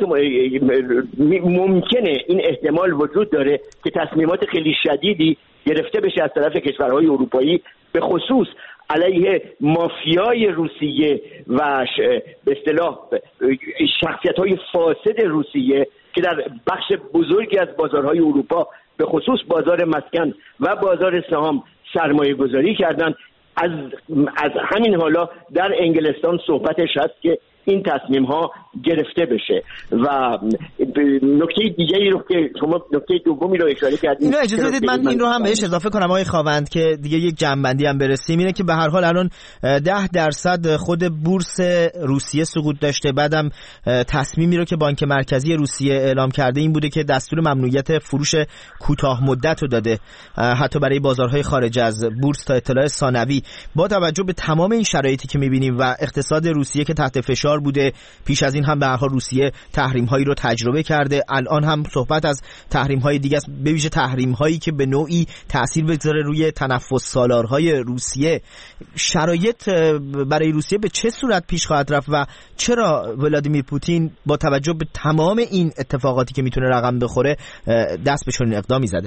ممکنه این احتمال وجود داره که تصمیمات خیلی شدیدی گرفته بشه از طرف کشورهای اروپایی، به خصوص علیه مافیای روسیه و به اصطلاح شخصیت‌های فاسد روسیه که در بخش بزرگی از بازارهای اروپا به خصوص بازار مسکن و بازار سهام سرمایه گذاری کردن. از همین حالا در انگلستان صحبتش هست که این تصمیم ها گرفته بشه. و نکته دیگری رو که شما نکته دومی رو اشاره کردید، اینو اجازه بدید من این رو هم بهش اضافه کنم آقای خاوند که دیگه یک جنبندی هم برسیم. اینه که به هر حال الان 10% خود بورس روسیه سقوط داشته. بعدم تصمیمی رو که بانک مرکزی روسیه اعلام کرده این بوده که دستور ممنوعیت فروش کوتاه مدت رو داده حتی برای بازارهای خارج از بورس تا اطلاع ثانوی. با توجه به تمام این شرایطی که می‌بینیم و اقتصاد روسیه که تحت فشار بوده، پیش از این هم به هر حال روسیه تحریم هایی رو تجربه کرده، الان هم صحبت از تحریم های دیگه است، به ویژه تحریم هایی که به نوعی تأثیر بگذاره روی تنفس سالارهای روسیه. شرایط برای روسیه به چه صورت پیش خواهد رفت و چرا ولادیمیر پوتین با توجه به تمام این اتفاقاتی که میتونه رقم بخوره دست به چنین اقدامی زده؟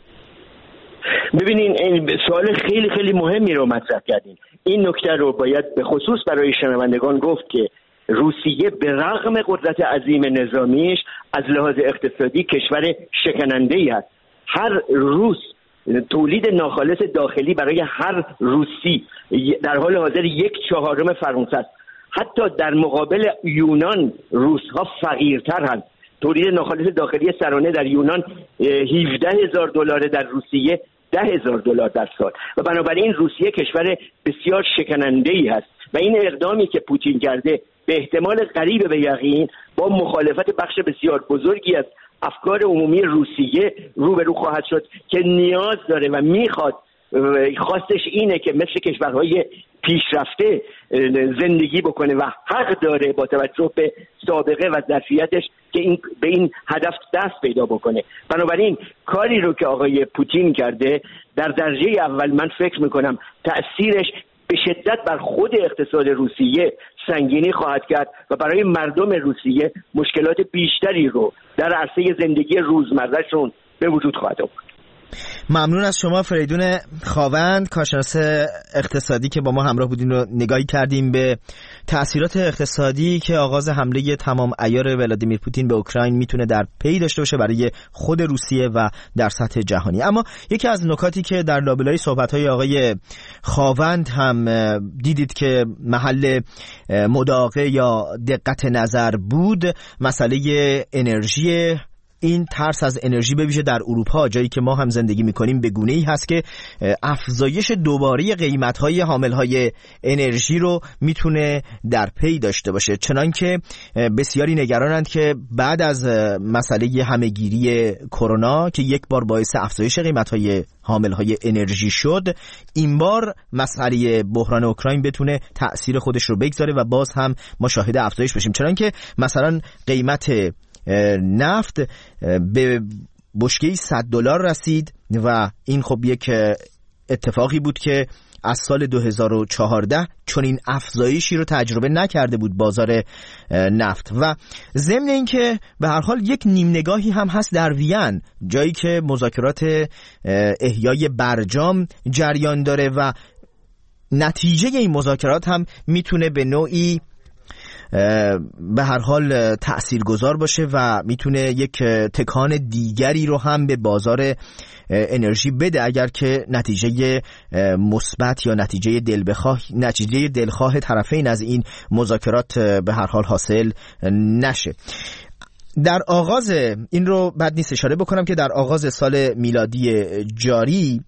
ببینین، این سوال خیلی خیلی مهمی رو مطرح کردین. این نکته رو باید به خصوص برای شنوندگان گفت که روسیه به رغم قدرت عظیم نظامیش از لحاظ اقتصادی کشور شکننده‌ای است. هر روس تولید ناخالص داخلی برای هر روسی در حال حاضر 1/4 فرانسه است. حتی در مقابل یونان روس‌ها فقیرتر هستند. تولید ناخالص داخلی سرانه در یونان $17,000 در روسیه $10,000 در سال و بنابراین روسیه کشور بسیار شکننده‌ای هست و این اقدامی که پوتین کرده به احتمال قریب به یقین با مخالفت بخش بسیار بزرگی از افکار عمومی روسیه روبرو خواهد شد که نیاز داره و میخواد، خواستش اینه که مثل کشورهای پیشرفته زندگی بکنه و حق داره با توجه به سابقه و ظرفیتش که به این هدف دست پیدا بکنه. بنابراین کاری رو که آقای پوتین کرده در درجه اول من فکر میکنم تأثیرش به شدت بر خود اقتصاد روسیه سنگینی خواهد کرد و برای مردم روسیه مشکلات بیشتری رو در عرصه زندگی روزمرهشون به وجود خواهد آورد. ممنون از شما فریدون خاوند، کارشناس اقتصادی که با ما همراه بودین و نگاهی کردیم به تأثیرات اقتصادی که آغاز حمله تمام عیار ولادیمیر پوتین به اوکراین میتونه در پی داشته باشه برای خود روسیه و در سطح جهانی. اما یکی از نکاتی که در لابلای صحبت‌های آقای خاوند هم دیدید که محل مداقه یا دقت نظر بود، مسئله انرژی. این ترس از انرژی به ویژه در اروپا، جایی که ما هم زندگی میکنیم، به گونه‌ای هست که افزایش دوباره قیمت‌های حامل‌های انرژی رو میتونه در پی داشته باشه، چنانکه بسیاری نگرانند که بعد از مسئله همه‌گیری کرونا که یک بار باعث افزایش قیمت‌های حامل‌های انرژی شد، این بار مسئله بحران اوکراین بتونه تأثیر خودش رو بگذاره و باز هم ما شاهد افزایش بشیم، چنانکه مثلا قیمت نفت به بشکه‌ای $100 رسید و این خب یک اتفاقی بود که از سال 2014 چون این افزایشی رو تجربه نکرده بود بازار نفت. و ضمن این که به هر حال یک نیم نگاهی هم هست در وین، جایی که مذاکرات احیای برجام جریان داره و نتیجه این مذاکرات هم میتونه به نوعی به هر حال تأثیرگذار باشه و میتونه یک تکان دیگری رو هم به بازار انرژی بده اگر که نتیجه مثبت یا نتیجه دلخواه طرفین از این مذاکرات به هر حال حاصل نشه. در آغاز این رو بد نیست اشاره بکنم که در آغاز سال میلادی جاری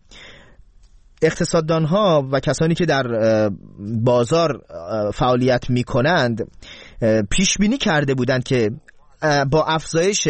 اقتصاددانها و کسانی که در بازار فعالیت می‌کنند پیش بینی کرده بودند که با افزایش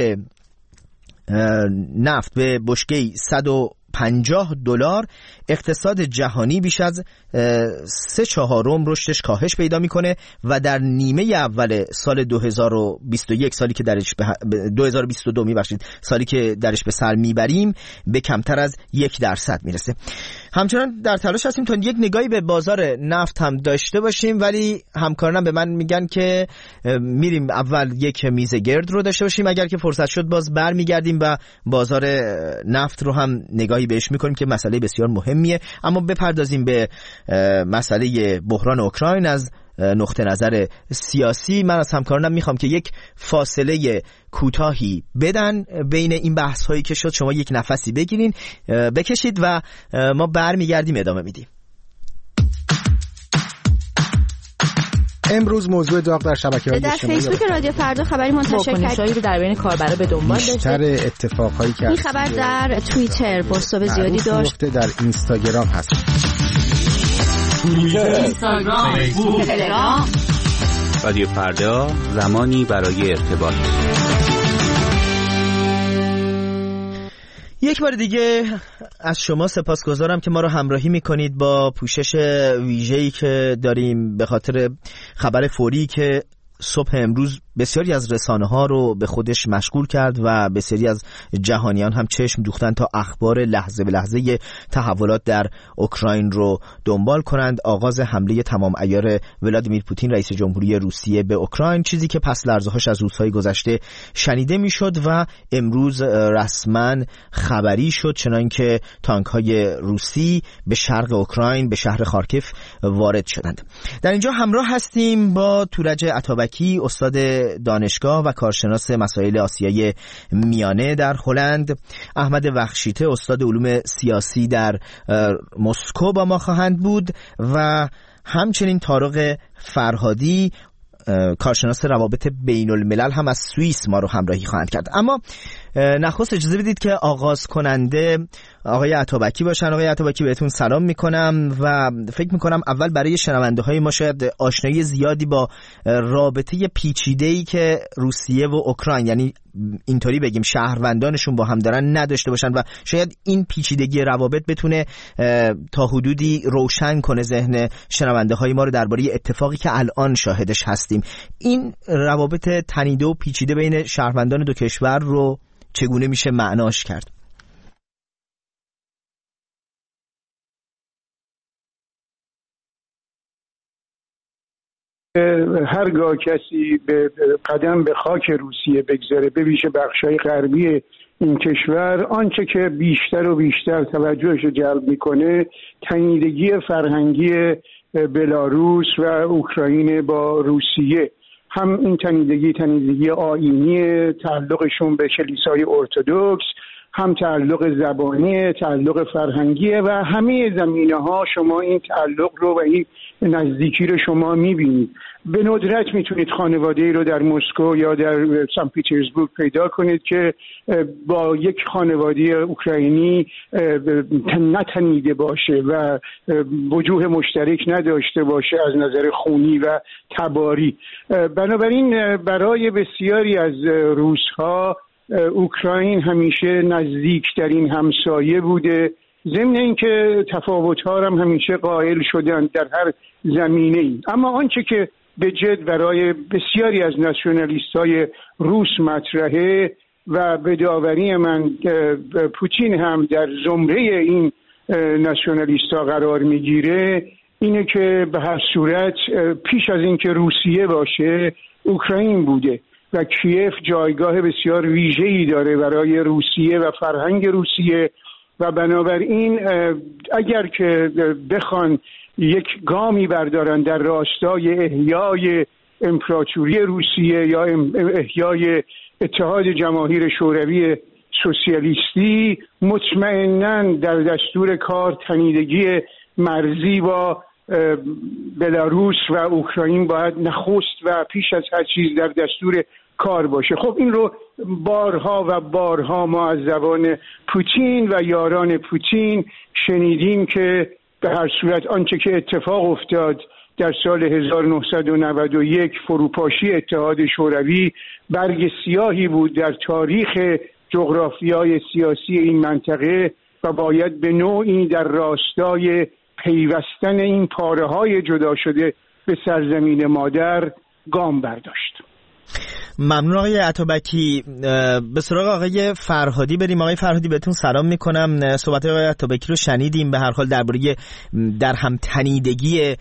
نفت به بشکه‌ای $150 اقتصاد جهانی بیش از 3/4 رشدش کاهش پیدا میکنه و در نیمه اول سال 2021 سالی که درش 2022 میبخشید سالی که درش به سر میبریم به کمتر از 1% میرسه. همچنان در تلاش هستیم تا یک نگاهی به بازار نفت هم داشته باشیم، ولی همکارانم به من میگن که میریم اول یک میز گرد رو داشته باشیم، اگر که فرصت شد باز برمیگردیم و بازار نفت رو هم نگاهی بهش میکنیم که مسئله بسیار مهمیه. اما بپردازیم به مسئله بحران اوکراین از نقطه نظر سیاسی. من از همکارانم میخوام که یک فاصله کوتاهی بدن بین این بحث هایی که شد، شما یک نفسی بگیرین بکشید و ما برمیگردیم ادامه میدیم. امروز موضوع داغ در شبکه‌های اجتماعی در فیسبوک رادیو فردا خبری منتشر کردیم رو در بین کاربرا به دنبال داشته. بیشتر اتفاقایی که این خبر در توییتر بازتاب زیادی داشت، در اینستاگرام هست. اینستاگرام، فیسبوک، تلگرام. رادیو فردا، زمانی برای ارتباط. یک بار دیگه از شما سپاسگزارم که ما رو همراهی میکنید با پوشش ویژه‌ای که داریم به خاطر خبر فوری که صبح امروز بسیاری از رسانه‌ها رو به خودش مشغول کرد و بسیاری از جهانیان هم چشم دوختن تا اخبار لحظه به لحظه تحولات در اوکراین رو دنبال کنند. آغاز حمله تمام عیار ولادیمیر پوتین رئیس جمهوری روسیه به اوکراین، چیزی که پس لرزه‌هاش از روزهای گذشته شنیده میشد و امروز رسما خبری شد، چنانکه تانک‌های روسی به شرق اوکراین به شهر خارکیف وارد شدند. در اینجا همراه هستیم با تورج عطابکی، استاد دانشگاه و کارشناس مسائل آسیای میانه در هلند، احمد وخشیته استاد علوم سیاسی در مسکو با ما خواهند بود و همچنین طارق فرهادی کارشناس روابط بین الملل هم از سوئیس ما رو همراهی خواهند کرد. اما نخست اجازه بدید که آغاز کننده آقای عطابکی باشن. آقای عطابکی بهتون سلام میکنم و فکر میکنم اول برای شنونده های ما شاید آشنایی زیادی با رابطه پیچیده‌ای که روسیه و اوکراین، یعنی اینطوری بگیم شهروندانشون با هم دارن نداشته باشن و شاید این پیچیدگی روابط بتونه تا حدودی روشن کنه ذهن شنونده های ما رو درباره اتفاقی که الان شاهدش هستیم. این روابط تنیده و پیچیده بین شهروندان دو کشور رو چگونه میشه معناش کرد؟ هرگاه کسی به قدم به خاک روسیه بگذاره، به ویژه بخشای غربی این کشور، آنچه که بیشتر و بیشتر توجهش جلب میکنه تنیدگی فرهنگی بلاروس و اوکراین با روسیه. هم این تنیدگی آیینی، تعلقشون به کلیسای ارتدوکس، هم تعلق زبانی، تعلق فرهنگی و همه زمینه‌ها شما این تعلق رو و این نزدیکی رو شما می‌بینید. به ندرت میتونید خانواده‌ای رو در مسکو یا در سن پترزبورگ پیدا کنید که با یک خانواده اوکراینی نتنیده باشه و وجوه مشترک نداشته باشه از نظر خونی و تباری. بنابراین برای بسیاری از روس‌ها اوکراین همیشه نزدیکترین همسایه بوده، ضمن اینکه تفاوت‌ها هم همیشه قائل شدن در هر زمینه‌ای. اما آنچه که به جد برای بسیاری از ناسیونالیست‌های روس مطرحه و به داوری من پوتین هم در زمره این ناسیونالیست‌ها قرار میگیره، اینه که به هر صورت پیش از اینکه روسیه باشه اوکراین بوده و کیف جایگاه بسیار ویژه‌ای داره برای روسیه و فرهنگ روسیه و بنابراین اگر که بخوان یک گامی بردارن در راستای احیای امپراتوری روسیه یا احیای اتحاد جماهیر شوروی سوسیالیستی، مطمئناً در دستور کار تنیدگی مرزی با بلاروس و اوکراین باید نخست و پیش از هر چیز در دستور کار باشه. خب این رو بارها و بارها ما از زبان پوتین و یاران پوتین شنیدیم که به هر صورت آنچه که اتفاق افتاد در سال 1991 فروپاشی اتحاد شوروی برگ سیاهی بود در تاریخ جغرافیای سیاسی این منطقه و باید به نوعی در راستای پیوستن این پاره‌های جدا شده به سرزمین مادر گام برداشت. ممنون آقای عطابکی. به سراغ آقای فرهادی بریم. آقای فرهادی بهتون سلام میکنم. صحبت آقای عطابکی رو شنیدیم، به هر حال درباره در هم تنیدگی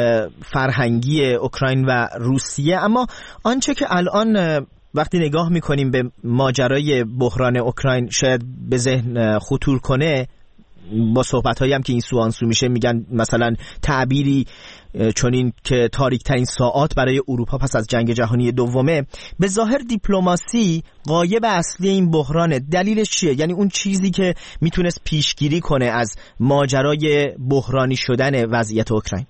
فرهنگی اوکراین و روسیه، اما آنچه که الان وقتی نگاه میکنیم به ماجرای بحران اوکراین شاید به ذهن خطور کنه، با صحبت‌هایی هم که این سو آن سو میشه میگن مثلا تعبیری چنین که تاریک ترین ساعات برای اروپا پس از جنگ جهانی دومه. به ظاهر دیپلماسی غایب اصلی این بحرانه. دلیلش چیه؟ یعنی اون چیزی که میتونست پیشگیری کنه از ماجرای بحرانی شدن وضعیت اوکراین.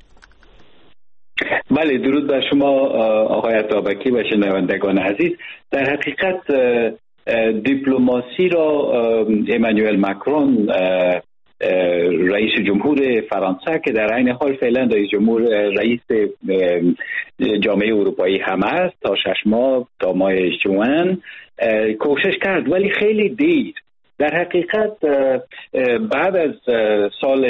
بله، درود بر شما آقای عطابکی و شنوندگان عزیز. در حقیقت دیپلماسی را امانوئل ماکرون رئیس جمهور فرانسه که در عین حال فعلا رئیس جامعه اروپایی هم است تا 6 ماه تا ماه ژوئن کوشش کرد، ولی خیلی دیر. در حقیقت بعد از سال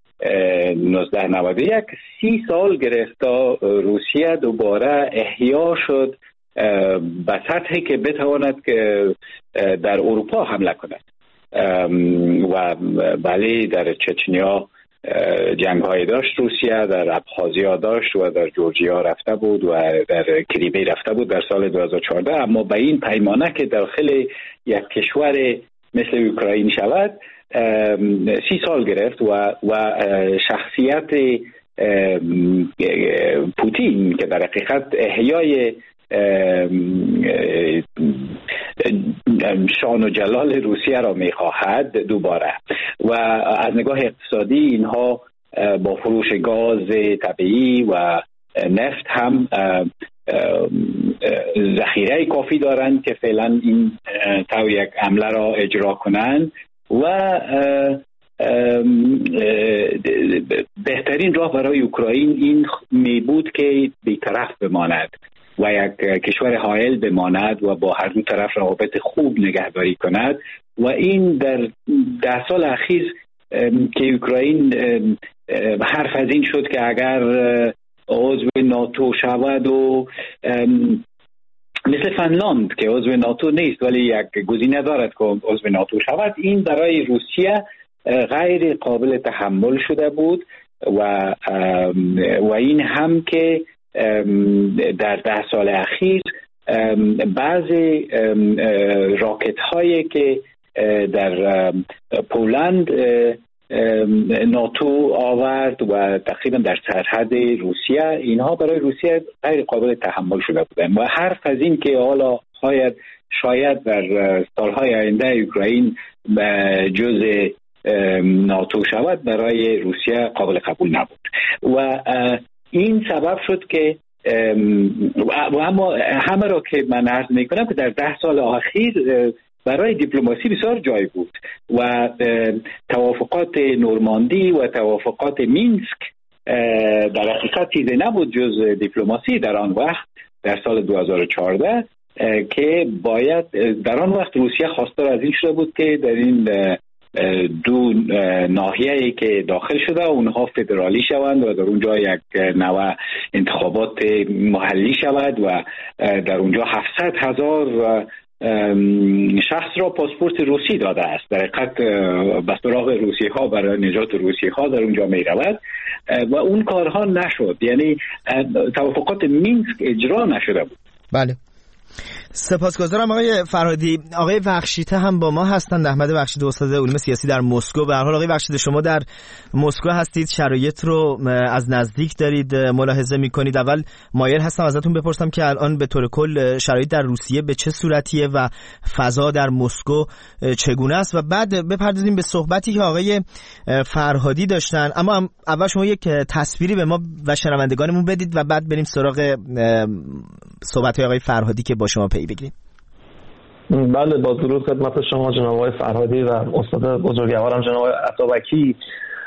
1991 30 سال گرفت تا روسیه دوباره احیا شد به سطحی که بتواند که در اروپا حمله کند. و بله، در چچنیا جنگ‌های داشت روسیه، در ابخازیا داشت و در جورجیا رفته بود و در کریمه رفته بود در سال 2014. اما به این پیمانه که داخل یک کشور مثل اوکراین شود 30 سال گرفت و شخصیت پوتین که در حقیقت احیای شان و جلال روسیه را می‌خواهد دوباره و از نگاه اقتصادی اینها با فروش گاز طبیعی و نفت هم ذخیره کافی دارند که فعلا این طور یک حمله را اجرا کنند و بهترین راه برای اوکراین این می بود که بی‌طرف بماند و یک کشور حائل بماند و با هر دو طرف روابط خوب نگهداری کند و این در 10 سال اخیر که اوکراین حرف از این شد که اگر عضو ناتو شود و مثل فنلاند که عضو ناتو نیست ولی یک گزینه دارد که عضو ناتو شود، این برای روسیه غیر قابل تحمل شده بود و این هم که در 10 سال اخیر بعضی راکت هایی که در پولند ناتو آورد و تقریبا در سرحد روسیه، اینها برای روسیه غیر قابل تحمل شده بودند و حرف از این که حالا شاید در سالهای آینده اوکراین جزء ناتو شود برای روسیه قابل قبول نبود و این سبب شد که اما همه را که من عرض میکنم که در 10 سال اخیر برای دیپلماسی بسیار جای بود و توافقات نورماندی و توافقات مینسک در حقیقت چیزی نبود جز دیپلماسی در آن وقت در سال 2014 که باید در آن وقت روسیه خواستار از این شده بود که در این دو ناحیه‌ای که داخل شده اونها فدرالی شوند و در اونجا یک نوع انتخابات محلی شود و در اونجا 700,000 شخص را پاسپورت روسی داده است. در حقیقت به سراغ روسی ها برای نجات روسی ها در اونجا می رود و اون کارها نشد، یعنی توافقات مینسک اجرا نشده بود. بله، سپاسگزارم آقای فرهادی. آقای بخشیده هم با ما هستند، احمد بخشیده استاد علوم سیاسی در مسکو. به هر حال آقای بخشیده شما در مسکو هستید، شرایط رو از نزدیک دارید ملاحظه می‌کنید. اول مایل هستم ازتون بپرسم که الان به طور کل شرایط در روسیه به چه صورتیه و فضا در مسکو چگونه است و بعد بپردازیم به صحبتی که آقای فرهادی داشتن. اما اول شما یک تصویری به ما و شنوندگانمون بدید و بعد بریم سراغ صحبت‌های آقای فرهادی که با شما پی بگیریم. بله، با درود خدمت شما جناب آقای فرهادی و استاد بزرگوارم جناب آقای عطابکی.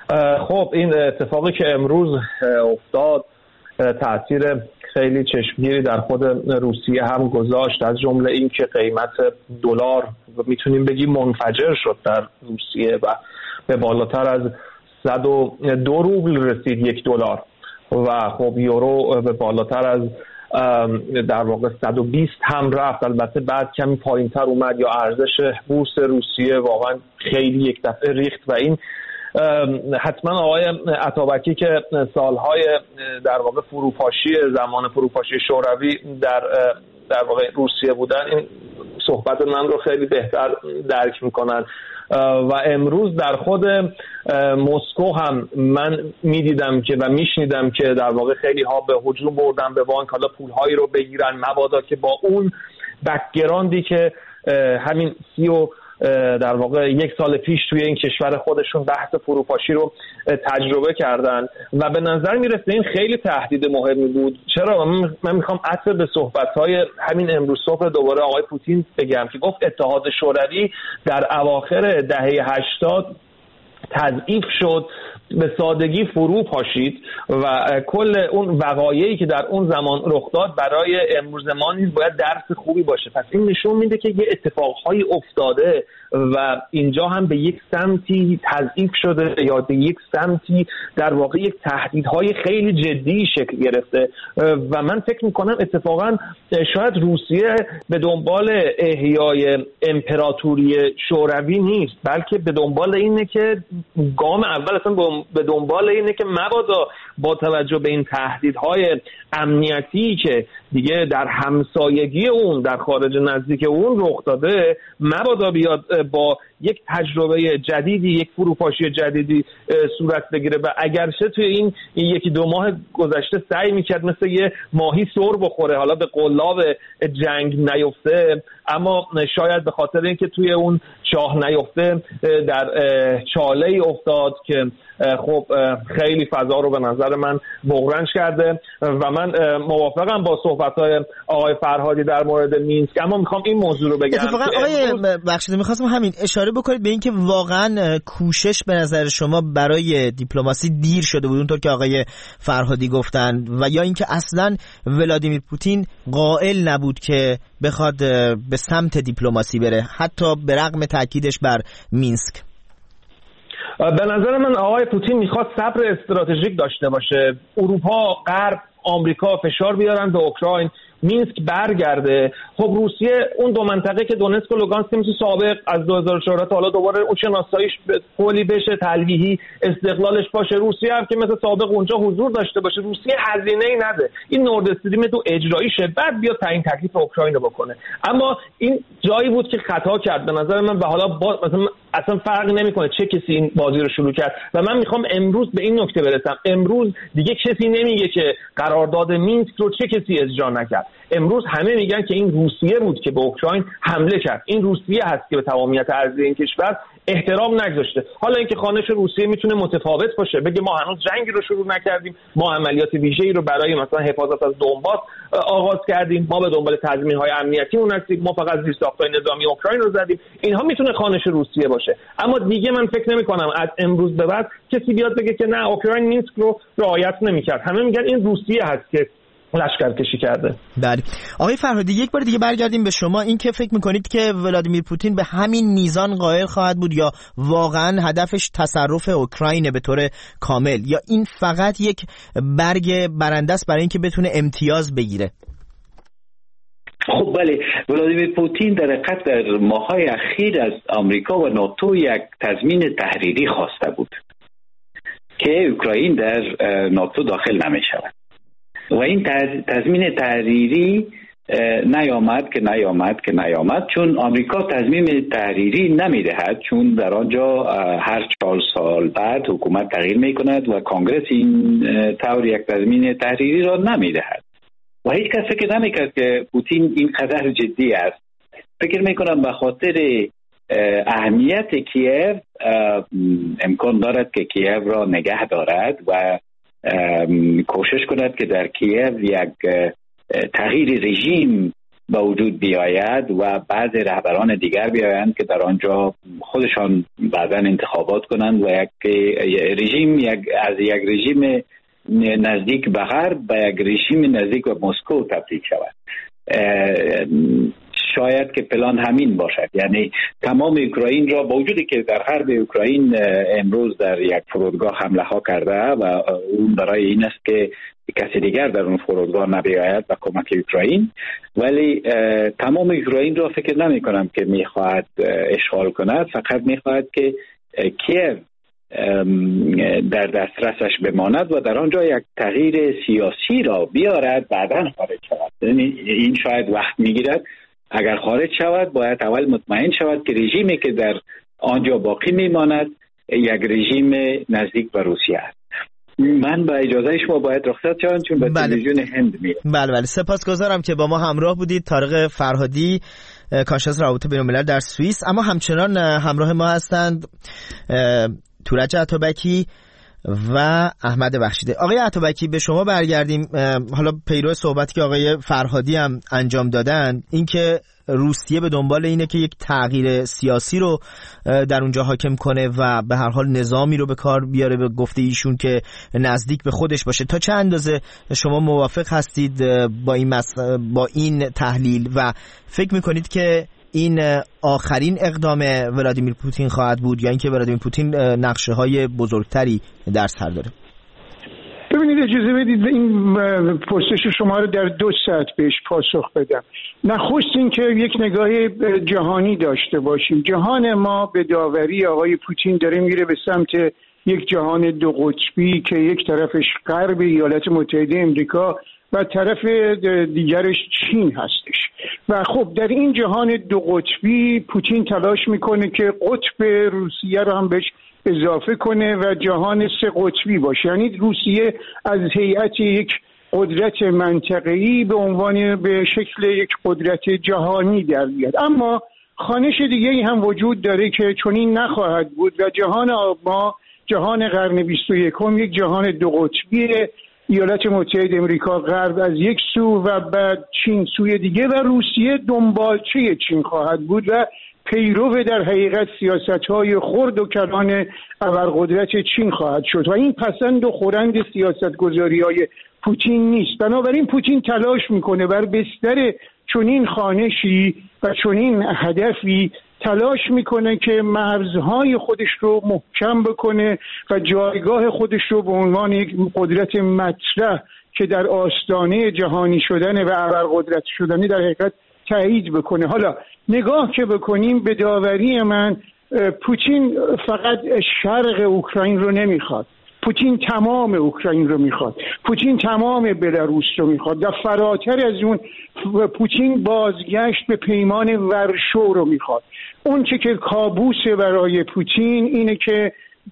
خب این اتفاقی که امروز افتاد تأثیر خیلی چشمگیری در خود روسیه هم گذاشت، از جمله این که قیمت دلار میتونیم بگیم منفجر شد در روسیه و به بالاتر از 102 روبل رسید $1 و خب یورو به بالاتر از در واقع 120 هم رفت. البته بعد کمی پایین‌تر اومد یا ارزش بورس روسیه واقعا خیلی یک دفعه ریخت و این حتما آقای عطابکی که سالهای در واقع فروپاشی زمان فروپاشی شوروی در واقع روسیه بودن این صحبت من رو خیلی بهتر درک میکنن و امروز در خود مسکو هم من میدیدم که و میشنیدم که در واقع خیلی ها به هجوم بردن به بانک حالا پولهایی رو بگیرن، مبادا که با اون بک‌گراندی که همین در واقع 1 سال پیش توی این کشور خودشون بحث فروپاشی رو تجربه کردن و به نظر میرسه این خیلی تهدید مهمی بود. چرا؟ من میخوام عطف به صحبت‌های همین امروز صبح دوباره آقای پوتین بگم که گفت اتحاد شوروی در اواخر دهه 80 تضعیف شد، به سادگی فرو پاشید و کل اون وقایعی که در اون زمان رخ داد برای امروز ما نیز باید درس خوبی باشه. پس این نشون میده که یه اتفاقهایی افتاده و اینجا هم به یک سمتی تضعیف شده یا به یک سمتی در واقع یک تهدیدهای خیلی جدی شکل گرفته و من فکر میکنم اتفاقا شاید روسیه به دنبال احیای امپراتوری شوروی نیست، بلکه به دنبال اینه که گام اول اصلا به دنبال اینه که مبادا با توجه به این تهدیدهای امنیتی که دیگه در همسایگی اون در خارج نزدیک اون رخ داده، مبادا بیاد با یک تجربه جدیدی، یک فروپاشی جدیدی صورت بگیره و اگرچه توی این 1-2 ماه گذشته سعی میکرد مثل یه ماهی سر بخوره، حالا به قلاب جنگ نیفته، اما شاید به خاطر اینکه توی اون چاه نیفته در چاله‌ای افتاد که خب خیلی فضا رو به نظر من بغرنج کرده و من موافقم با صحبت‌های آقای فرهادی در مورد مینسک، اما میخوام این موضوع رو بگم. اتفاقا آقای بخشیده میخواستم همین اشاره بکنید به اینکه واقعا کوشش به نظر شما برای دیپلماسی دیر شده بود اونطور که آقای فرهادی گفتن و یا اینکه اصلا ولادیمیر پوتین قائل نبود که بخواد به سمت دیپلماسی بره حتی به رغم تاکیدش بر مینسک؟ به نظر من آقای پوتین میخواد صبر استراتژیک داشته باشه. اروپا، غرب، آمریکا فشار بیارن به اوکراین. مینسک برگرده، خب روسیه اون دو منطقه که دونتسک و لوگانسک مثل سابق از 2014 تا حالا دوباره اون شناساییش کلی بشه، تلویحی استقلالش باشه، روسیه هم که مثل سابق اونجا حضور داشته باشه، روسیه هزینه‌ای نده، این نورد استریم تو اجرایی شه، بعد بیاد تعیین تکلیف اوکراین رو بکنه. اما این جایی بود که خطا کرد به نظر من و حالا مثلا اصلا فرقی نمیکنه چه کسی این بازی رو شروع کرد و من میخوام امروز به این نکته برسم. امروز دیگه کسی نمیگه که قرارداد مینسک رو چه کسی اجرا نکرد. امروز همه میگن که این روسیه بود که به اوکراین حمله کرد، این روسیه هست که به تمامیت ارضی این کشور احترام نگذاشته. حالا اینکه خانش روسیه میتونه متفاوت باشه، بگه ما هنوز جنگی رو شروع نکردیم، ما عملیات ویژه‌ای رو برای مثلا حفاظت از دونباس آغاز کردیم، ما به دنبال تضمین‌های امنیتیمون هستیم، ما فقط زیرساخت‌های نظامی اوکراین رو زدیم، اینها میتونه خانش روسیه باشه. اما دیگه من فکر نمی‌کنم از امروز به بعد کسی بیاد بگه که نه اوکراین مینسک رو رعایت نمی‌کرد. همه میگن این روسیه هست که لشکرکشی کرده. بله آقای فرهادی، یک بار دیگه برگردیم به شما. این که فکر میکنید که ولادیمیر پوتین به همین میزان قائل خواهد بود یا واقعا هدفش تصرف اوکراین به طور کامل، یا این فقط یک برگ برنده است برای اینکه بتونه امتیاز بگیره؟ خب بله، ولادیمیر پوتین در حقیقت در ماه‌های اخیر از آمریکا و ناتو یک تضمین تحریری خواسته بود که اوکراین در ناتو داخل نمی‌شود و این تضمین تحریری نیامد چون آمریکا تضمین تحریری نمیدهد، چون در آنجا هر 4 سال بعد حکومت تغییر میکند و کانگرس این طور یک تضمین تحریری را نمیدهد و هیچ کس فکر نمیکرد که پوتین این قدر جدی است. فکر میکنم به خاطر اهمیت کییو امکان دارد که کییو را نگه دارد و کوشش کند که در کییو یک تغییر رژیم به وجود بیاید و بعض رهبران دیگر بیایند که در آنجا خودشان بعداً انتخابات کنند و یک رژیم از یک رژیم نزدیک به غرب به یک رژیم نزدیک به مسکو تبدیل شود. شاید که پلان همین باشد، یعنی تمام اوکراین را، با وجودی که در غرب اوکراین امروز در یک فرودگاه حمله ها کرده و اون برای این است که کسی دیگر در اون فرودگاه نبیاید و کمک اوکراین، ولی تمام اوکراین را فکر نمی کنم که میخواهد اشغال کند، فقط میخواهد که کییو در دسترسش بماند و در آنجا یک تغییر سیاسی را بیارد، بعداً خارج شود. این شاید وقت میگیرد. اگر خارج شود باید اول مطمئن شود که رژیمی که در آنجا باقی میماند یک رژیم نزدیک به روسیه است. من با اجازه شما باید رخصت شوم چون به تلویزیون هند میرم. بله سپاسگزارم که با ما همراه بودید. طارق فرهادی، کارشناس روابط بین‌الملل در سوئیس، اما همچنان همراه ما هستند تورج عطابکی و احمد بخشیده. آقای عطابکی، به شما برگردیم. حالا پیرو صحبتی که آقای فرهادی هم انجام دادن، اینکه روسیه به دنبال اینه که یک تغییر سیاسی رو در اونجا حاکم کنه و به هر حال نظامی رو به کار بیاره، به گفته ایشون که نزدیک به خودش باشه. تا چه اندازه شما موافق هستید با این تحلیل و فکر میکنید که این آخرین اقدام ولادیمیر پوتین خواهد بود یا اینکه ولادیمیر پوتین نقشه‌های بزرگتری در سر داره؟ ببینید، اجازه بدید این پرسش شما رو در 2 سطح بهش پاسخ بدم. نخست این که یک نگاه جهانی داشته باشیم. جهان ما به داوری آقای پوتین داره میره به سمت یک جهان 2 قطبی که یک طرفش غرب ایالات متحده امریکا و طرف دیگرش چین هستش. و خب در این جهان 2 قطبی پوتین تلاش میکنه که قطب روسیه رو هم بهش اضافه کنه و جهان 3 قطبی باشه، یعنی روسیه از هیئت یک قدرت منطقه‌ای به شکل یک قدرت جهانی در بیاد. اما خوانش دیگه‌ای هم وجود داره که چنین نخواهد بود و جهان ما، جهان قرن 21 یک جهان 2 قطبی، ایالات متحده امریکا غرب از یک سو و بعد چین سوی دیگه و روسیه دنبالچه چین خواهد بود و پیرو در حقیقت سیاست‌های خرد و کلان ابرقدرت چین خواهد شد و این پسند و خورند سیاست‌گذاری‌های پوتین نیست. بنابراین پوتین تلاش میکنه بر بستر چنین خوانشی و چنین هدفی تلاش میکنه که مرزهای خودش رو محکم بکنه و جایگاه خودش رو به عنوان یک قدرت مطرح که در آستانه جهانی شدن و ابرقدرت شدن در حقیقت تایید بکنه. حالا نگاه که بکنیم به داوری من، پوتین فقط شرق اوکراین رو نمیخواد، پوتین تمام اوکراین رو میخواد، پوتین تمام بلاروس رو میخواد و فراتر از اون پوتین بازگشت به پیمان ورشو رو میخواد. اون که کابوسه برای پوتین اینه که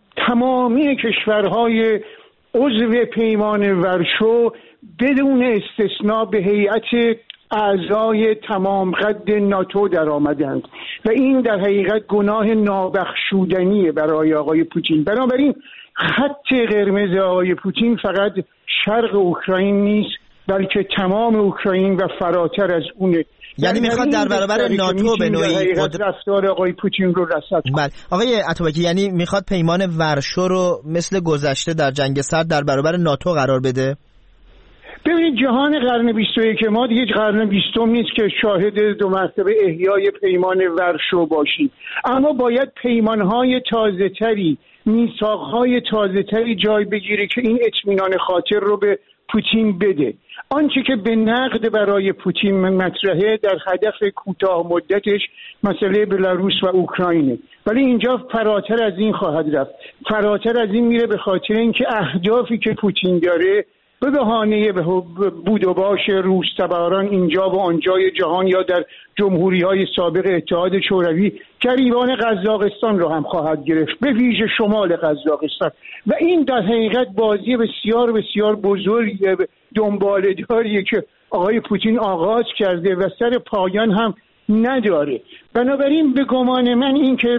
تمامی کشورهای عضو پیمان ورشو بدون استثناء به هیئت اعضای تمام قد ناتو در آمدند و این در حقیقت گناه نابخشودنیه برای آقای پوتین. بنابراین خط قرمز آقای پوتین فقط شرق اوکراین نیست بلکه تمام اوکراین و فراتر از اونه. یعنی میخواد در برابر ناتو به نوعی رفتار آقای پوتین رو رصد کنه. بله آقای عطابکی، یعنی میخواد پیمان ورشو رو مثل گذشته در جنگ سرد در برابر ناتو قرار بده؟ ببینید جهان قرن 21 ما دیگه قرن 20 نیست که شاهد 2 مرتبه احیای پیمان ورشو باشیم، اما باید پیمانهای تازه تری، میثاقهای تازه تری جای بگیره که این اطمینان خاطر رو به پوتین بده. آنچه که به نقد برای پوتین مطرحه در هدف کوتاه مدتش مسئله بلاروس و اوکراینه، ولی اینجا فراتر از این خواهد رفت، فراتر از این میره، به خاطر اینکه اهدافی که پوتین داره به بهانه بود و باش روس‌تباران اینجا و آنجای جهان یا در جمهوری‌های سابق اتحاد شوروی گریبان قزاقستان رو هم خواهد گرفت، به ویژه شمال قزاقستان، و این در حقیقت بازی بسیار بسیار بزرگ دنباله‌داریه که آقای پوتین آغاز کرده و سر پایان هم نداره. بنابراین به گمان من این که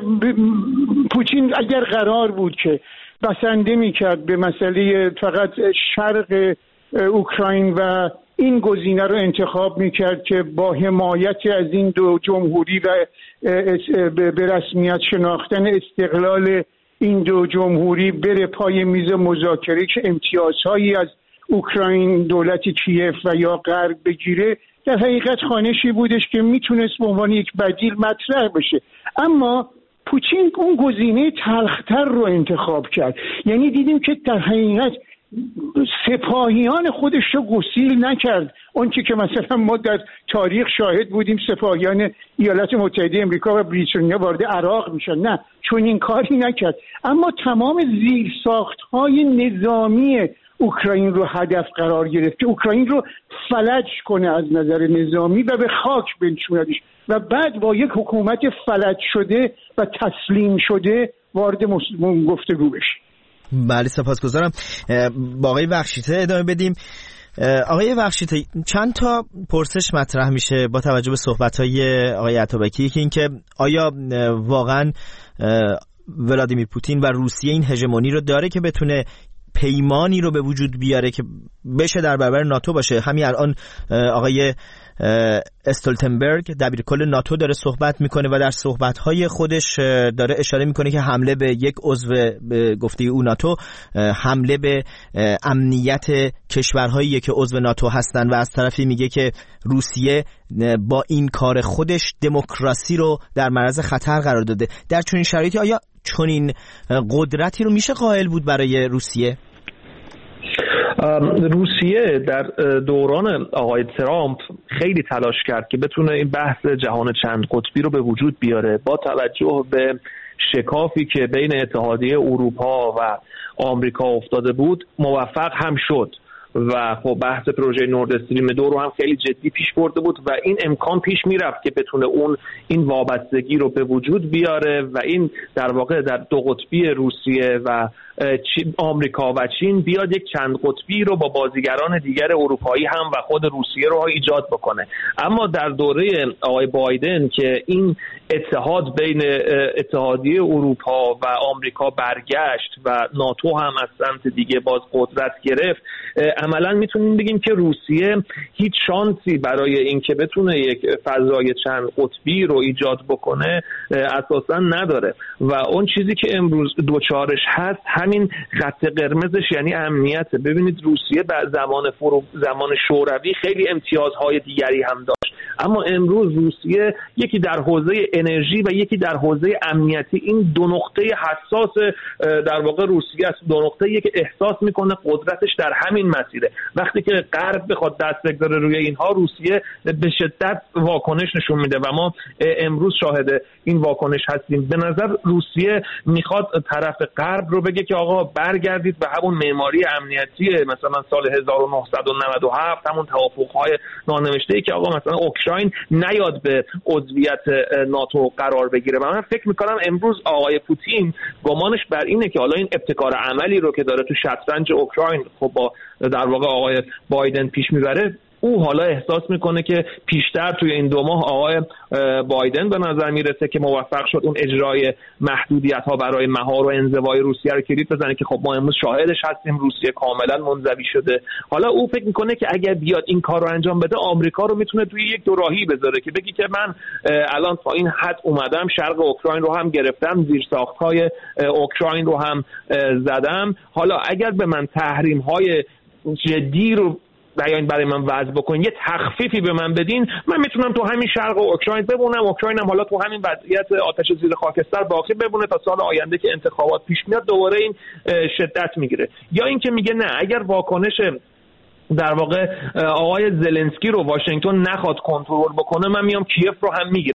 پوتین اگر قرار بود که بسنده میکرد به مسئله فقط شرق اوکراین و این گزینه رو انتخاب میکرد که با حمایت از این 2 جمهوری و به رسمیت شناختن استقلال این 2 جمهوری بره پای میز مذاکره که امتیازهایی از اوکراین دولت کیف و یا غرب بگیره، در حقیقت خوانشی بودش که میتونست به عنوان یک بدیل مطرح بشه. اما پوتین اون گزینه تلختر رو انتخاب کرد، یعنی دیدیم که در حقیقت سپاهیان خودش رو گسیل نکرد، اونچه که مثلا ما در تاریخ شاهد بودیم سپاهیان ایالات متحده امریکا و بریتانیا وارد عراق میشن، نه چون این کاری نکرد، اما تمام زیرساخت‌های نظامی اوکراین رو هدف قرار گرفت که اوکراین رو فلج کنه از نظر نظامی و به خاک بنشوندش و بعد با یک حکومت فلج شده و تسلیم شده وارد گفتگو بشه. بله سپاسگزارم. با آقای بخشیته ادامه بدیم. آقای بخشیته، چند تا پرسش مطرح میشه با توجه به صحبت‌های آقای عطابکی که اینکه آیا واقعا ولادیمیر پوتین و روسیه این هژمونی رو داره که بتونه پیمانی رو به وجود بیاره که بشه در برابر ناتو باشه. همین الان آقای استولتنبرگ دبیرکل ناتو داره صحبت میکنه و در صحبت‌های خودش داره اشاره میکنه که حمله به یک عضو به گفته او ناتو حمله به امنیت کشورهایی که عضو ناتو هستن و از طرفی میگه که روسیه با این کار خودش دموکراسی رو در معرض خطر قرار داده. در چنین شرایطی آیا چنین قدرتی رو میشه قائل بود برای روسیه؟ روسیه در دوران آقای ترامپ خیلی تلاش کرد که بتونه این بحث جهان چند قطبی رو به وجود بیاره. با توجه به شکافی که بین اتحادیه اروپا و آمریکا افتاده بود موفق هم شد و خب بحث پروژه نورد استریم 2 رو هم خیلی جدی پیش برده بود و این امکان پیش میرفت که بتونه این وابستگی رو به وجود بیاره و این در واقع در 2 قطبی روسیه و آمریکا و چین بیاد یک چند قطبی رو با بازیگران دیگر اروپایی هم و خود روسیه رو ایجاد بکنه. اما در دوره آقای بایدن که این اتحاد بین اتحادیه اروپا و آمریکا برگشت و ناتو هم از سمت دیگه باز قدرت گرفت، عملا میتونیم بگیم که روسیه هیچ شانسی برای اینکه بتونه یک فضای چند قطبی رو ایجاد بکنه اساسا نداره و اون چیزی که امروز دوچارش هست همین خط قرمزش یعنی امنیت. ببینید روسیه بعد زمان شوروی خیلی امتیازهای دیگری هم داشت، اما امروز روسیه یکی در حوزه انرژی و یکی در حوزه امنیتی، این دو نقطه حساس در واقع روسیه است، دو نقطه‌ای که احساس میکنه قدرتش در همین مسیره. وقتی که غرب بخواد دست بگذاره روی اینها، روسیه به شدت واکنش نشون میده و ما امروز شاهد این واکنش هستیم. به نظر روسیه میخواد طرف غرب رو بگه که آقا برگردید به همون معماری امنیتی مثلا سال 1997، همون توافق‌های نانوشته‌ای که آقا مثلا اوکراین نیاد به عضویت ناتو قرار بگیره. و من فکر میکنم امروز آقای پوتین گمانش بر اینه که حالا این ابتکار عملی رو که داره تو شطرنج اوکراین خب با در واقع آقای بایدن پیش میبره، او حالا احساس میکنه که پیشتر توی این 2 ماه آقای بایدن به نظر میرسه که موفق شد اون اجرای محدودیت ها برای مهار و انزوای روسیه رو کلید بزنه که خب ما امروز شاهدش هستیم، روسیه کاملا منزوی شده. حالا او فکر میکنه که اگر بیاد این کار رو انجام بده، آمریکا رو میتونه توی یک دوراهی بذاره که بگی که من الان تا این حد اومدم، شرق اوکراین رو هم گرفتم، زیرساخت‌های اوکراین رو هم زدم، حالا اگر به من تحریم‌های جدی رو برای من وضع بکنین، یه تخفیفی به من بدین، من میتونم تو همین شرق اوکراین بمونم، اوکراین هم حالا تو همین وضعیت آتش زیر خاکستر باقی بمونه تا سال آینده که انتخابات پیش میاد دوباره این شدت میگیره. یا اینکه میگه نه، اگر واکنش در واقع آقای زلنسکی رو واشنگتن نخواد کنترل بکنه، من میام کیف رو هم میگیرم.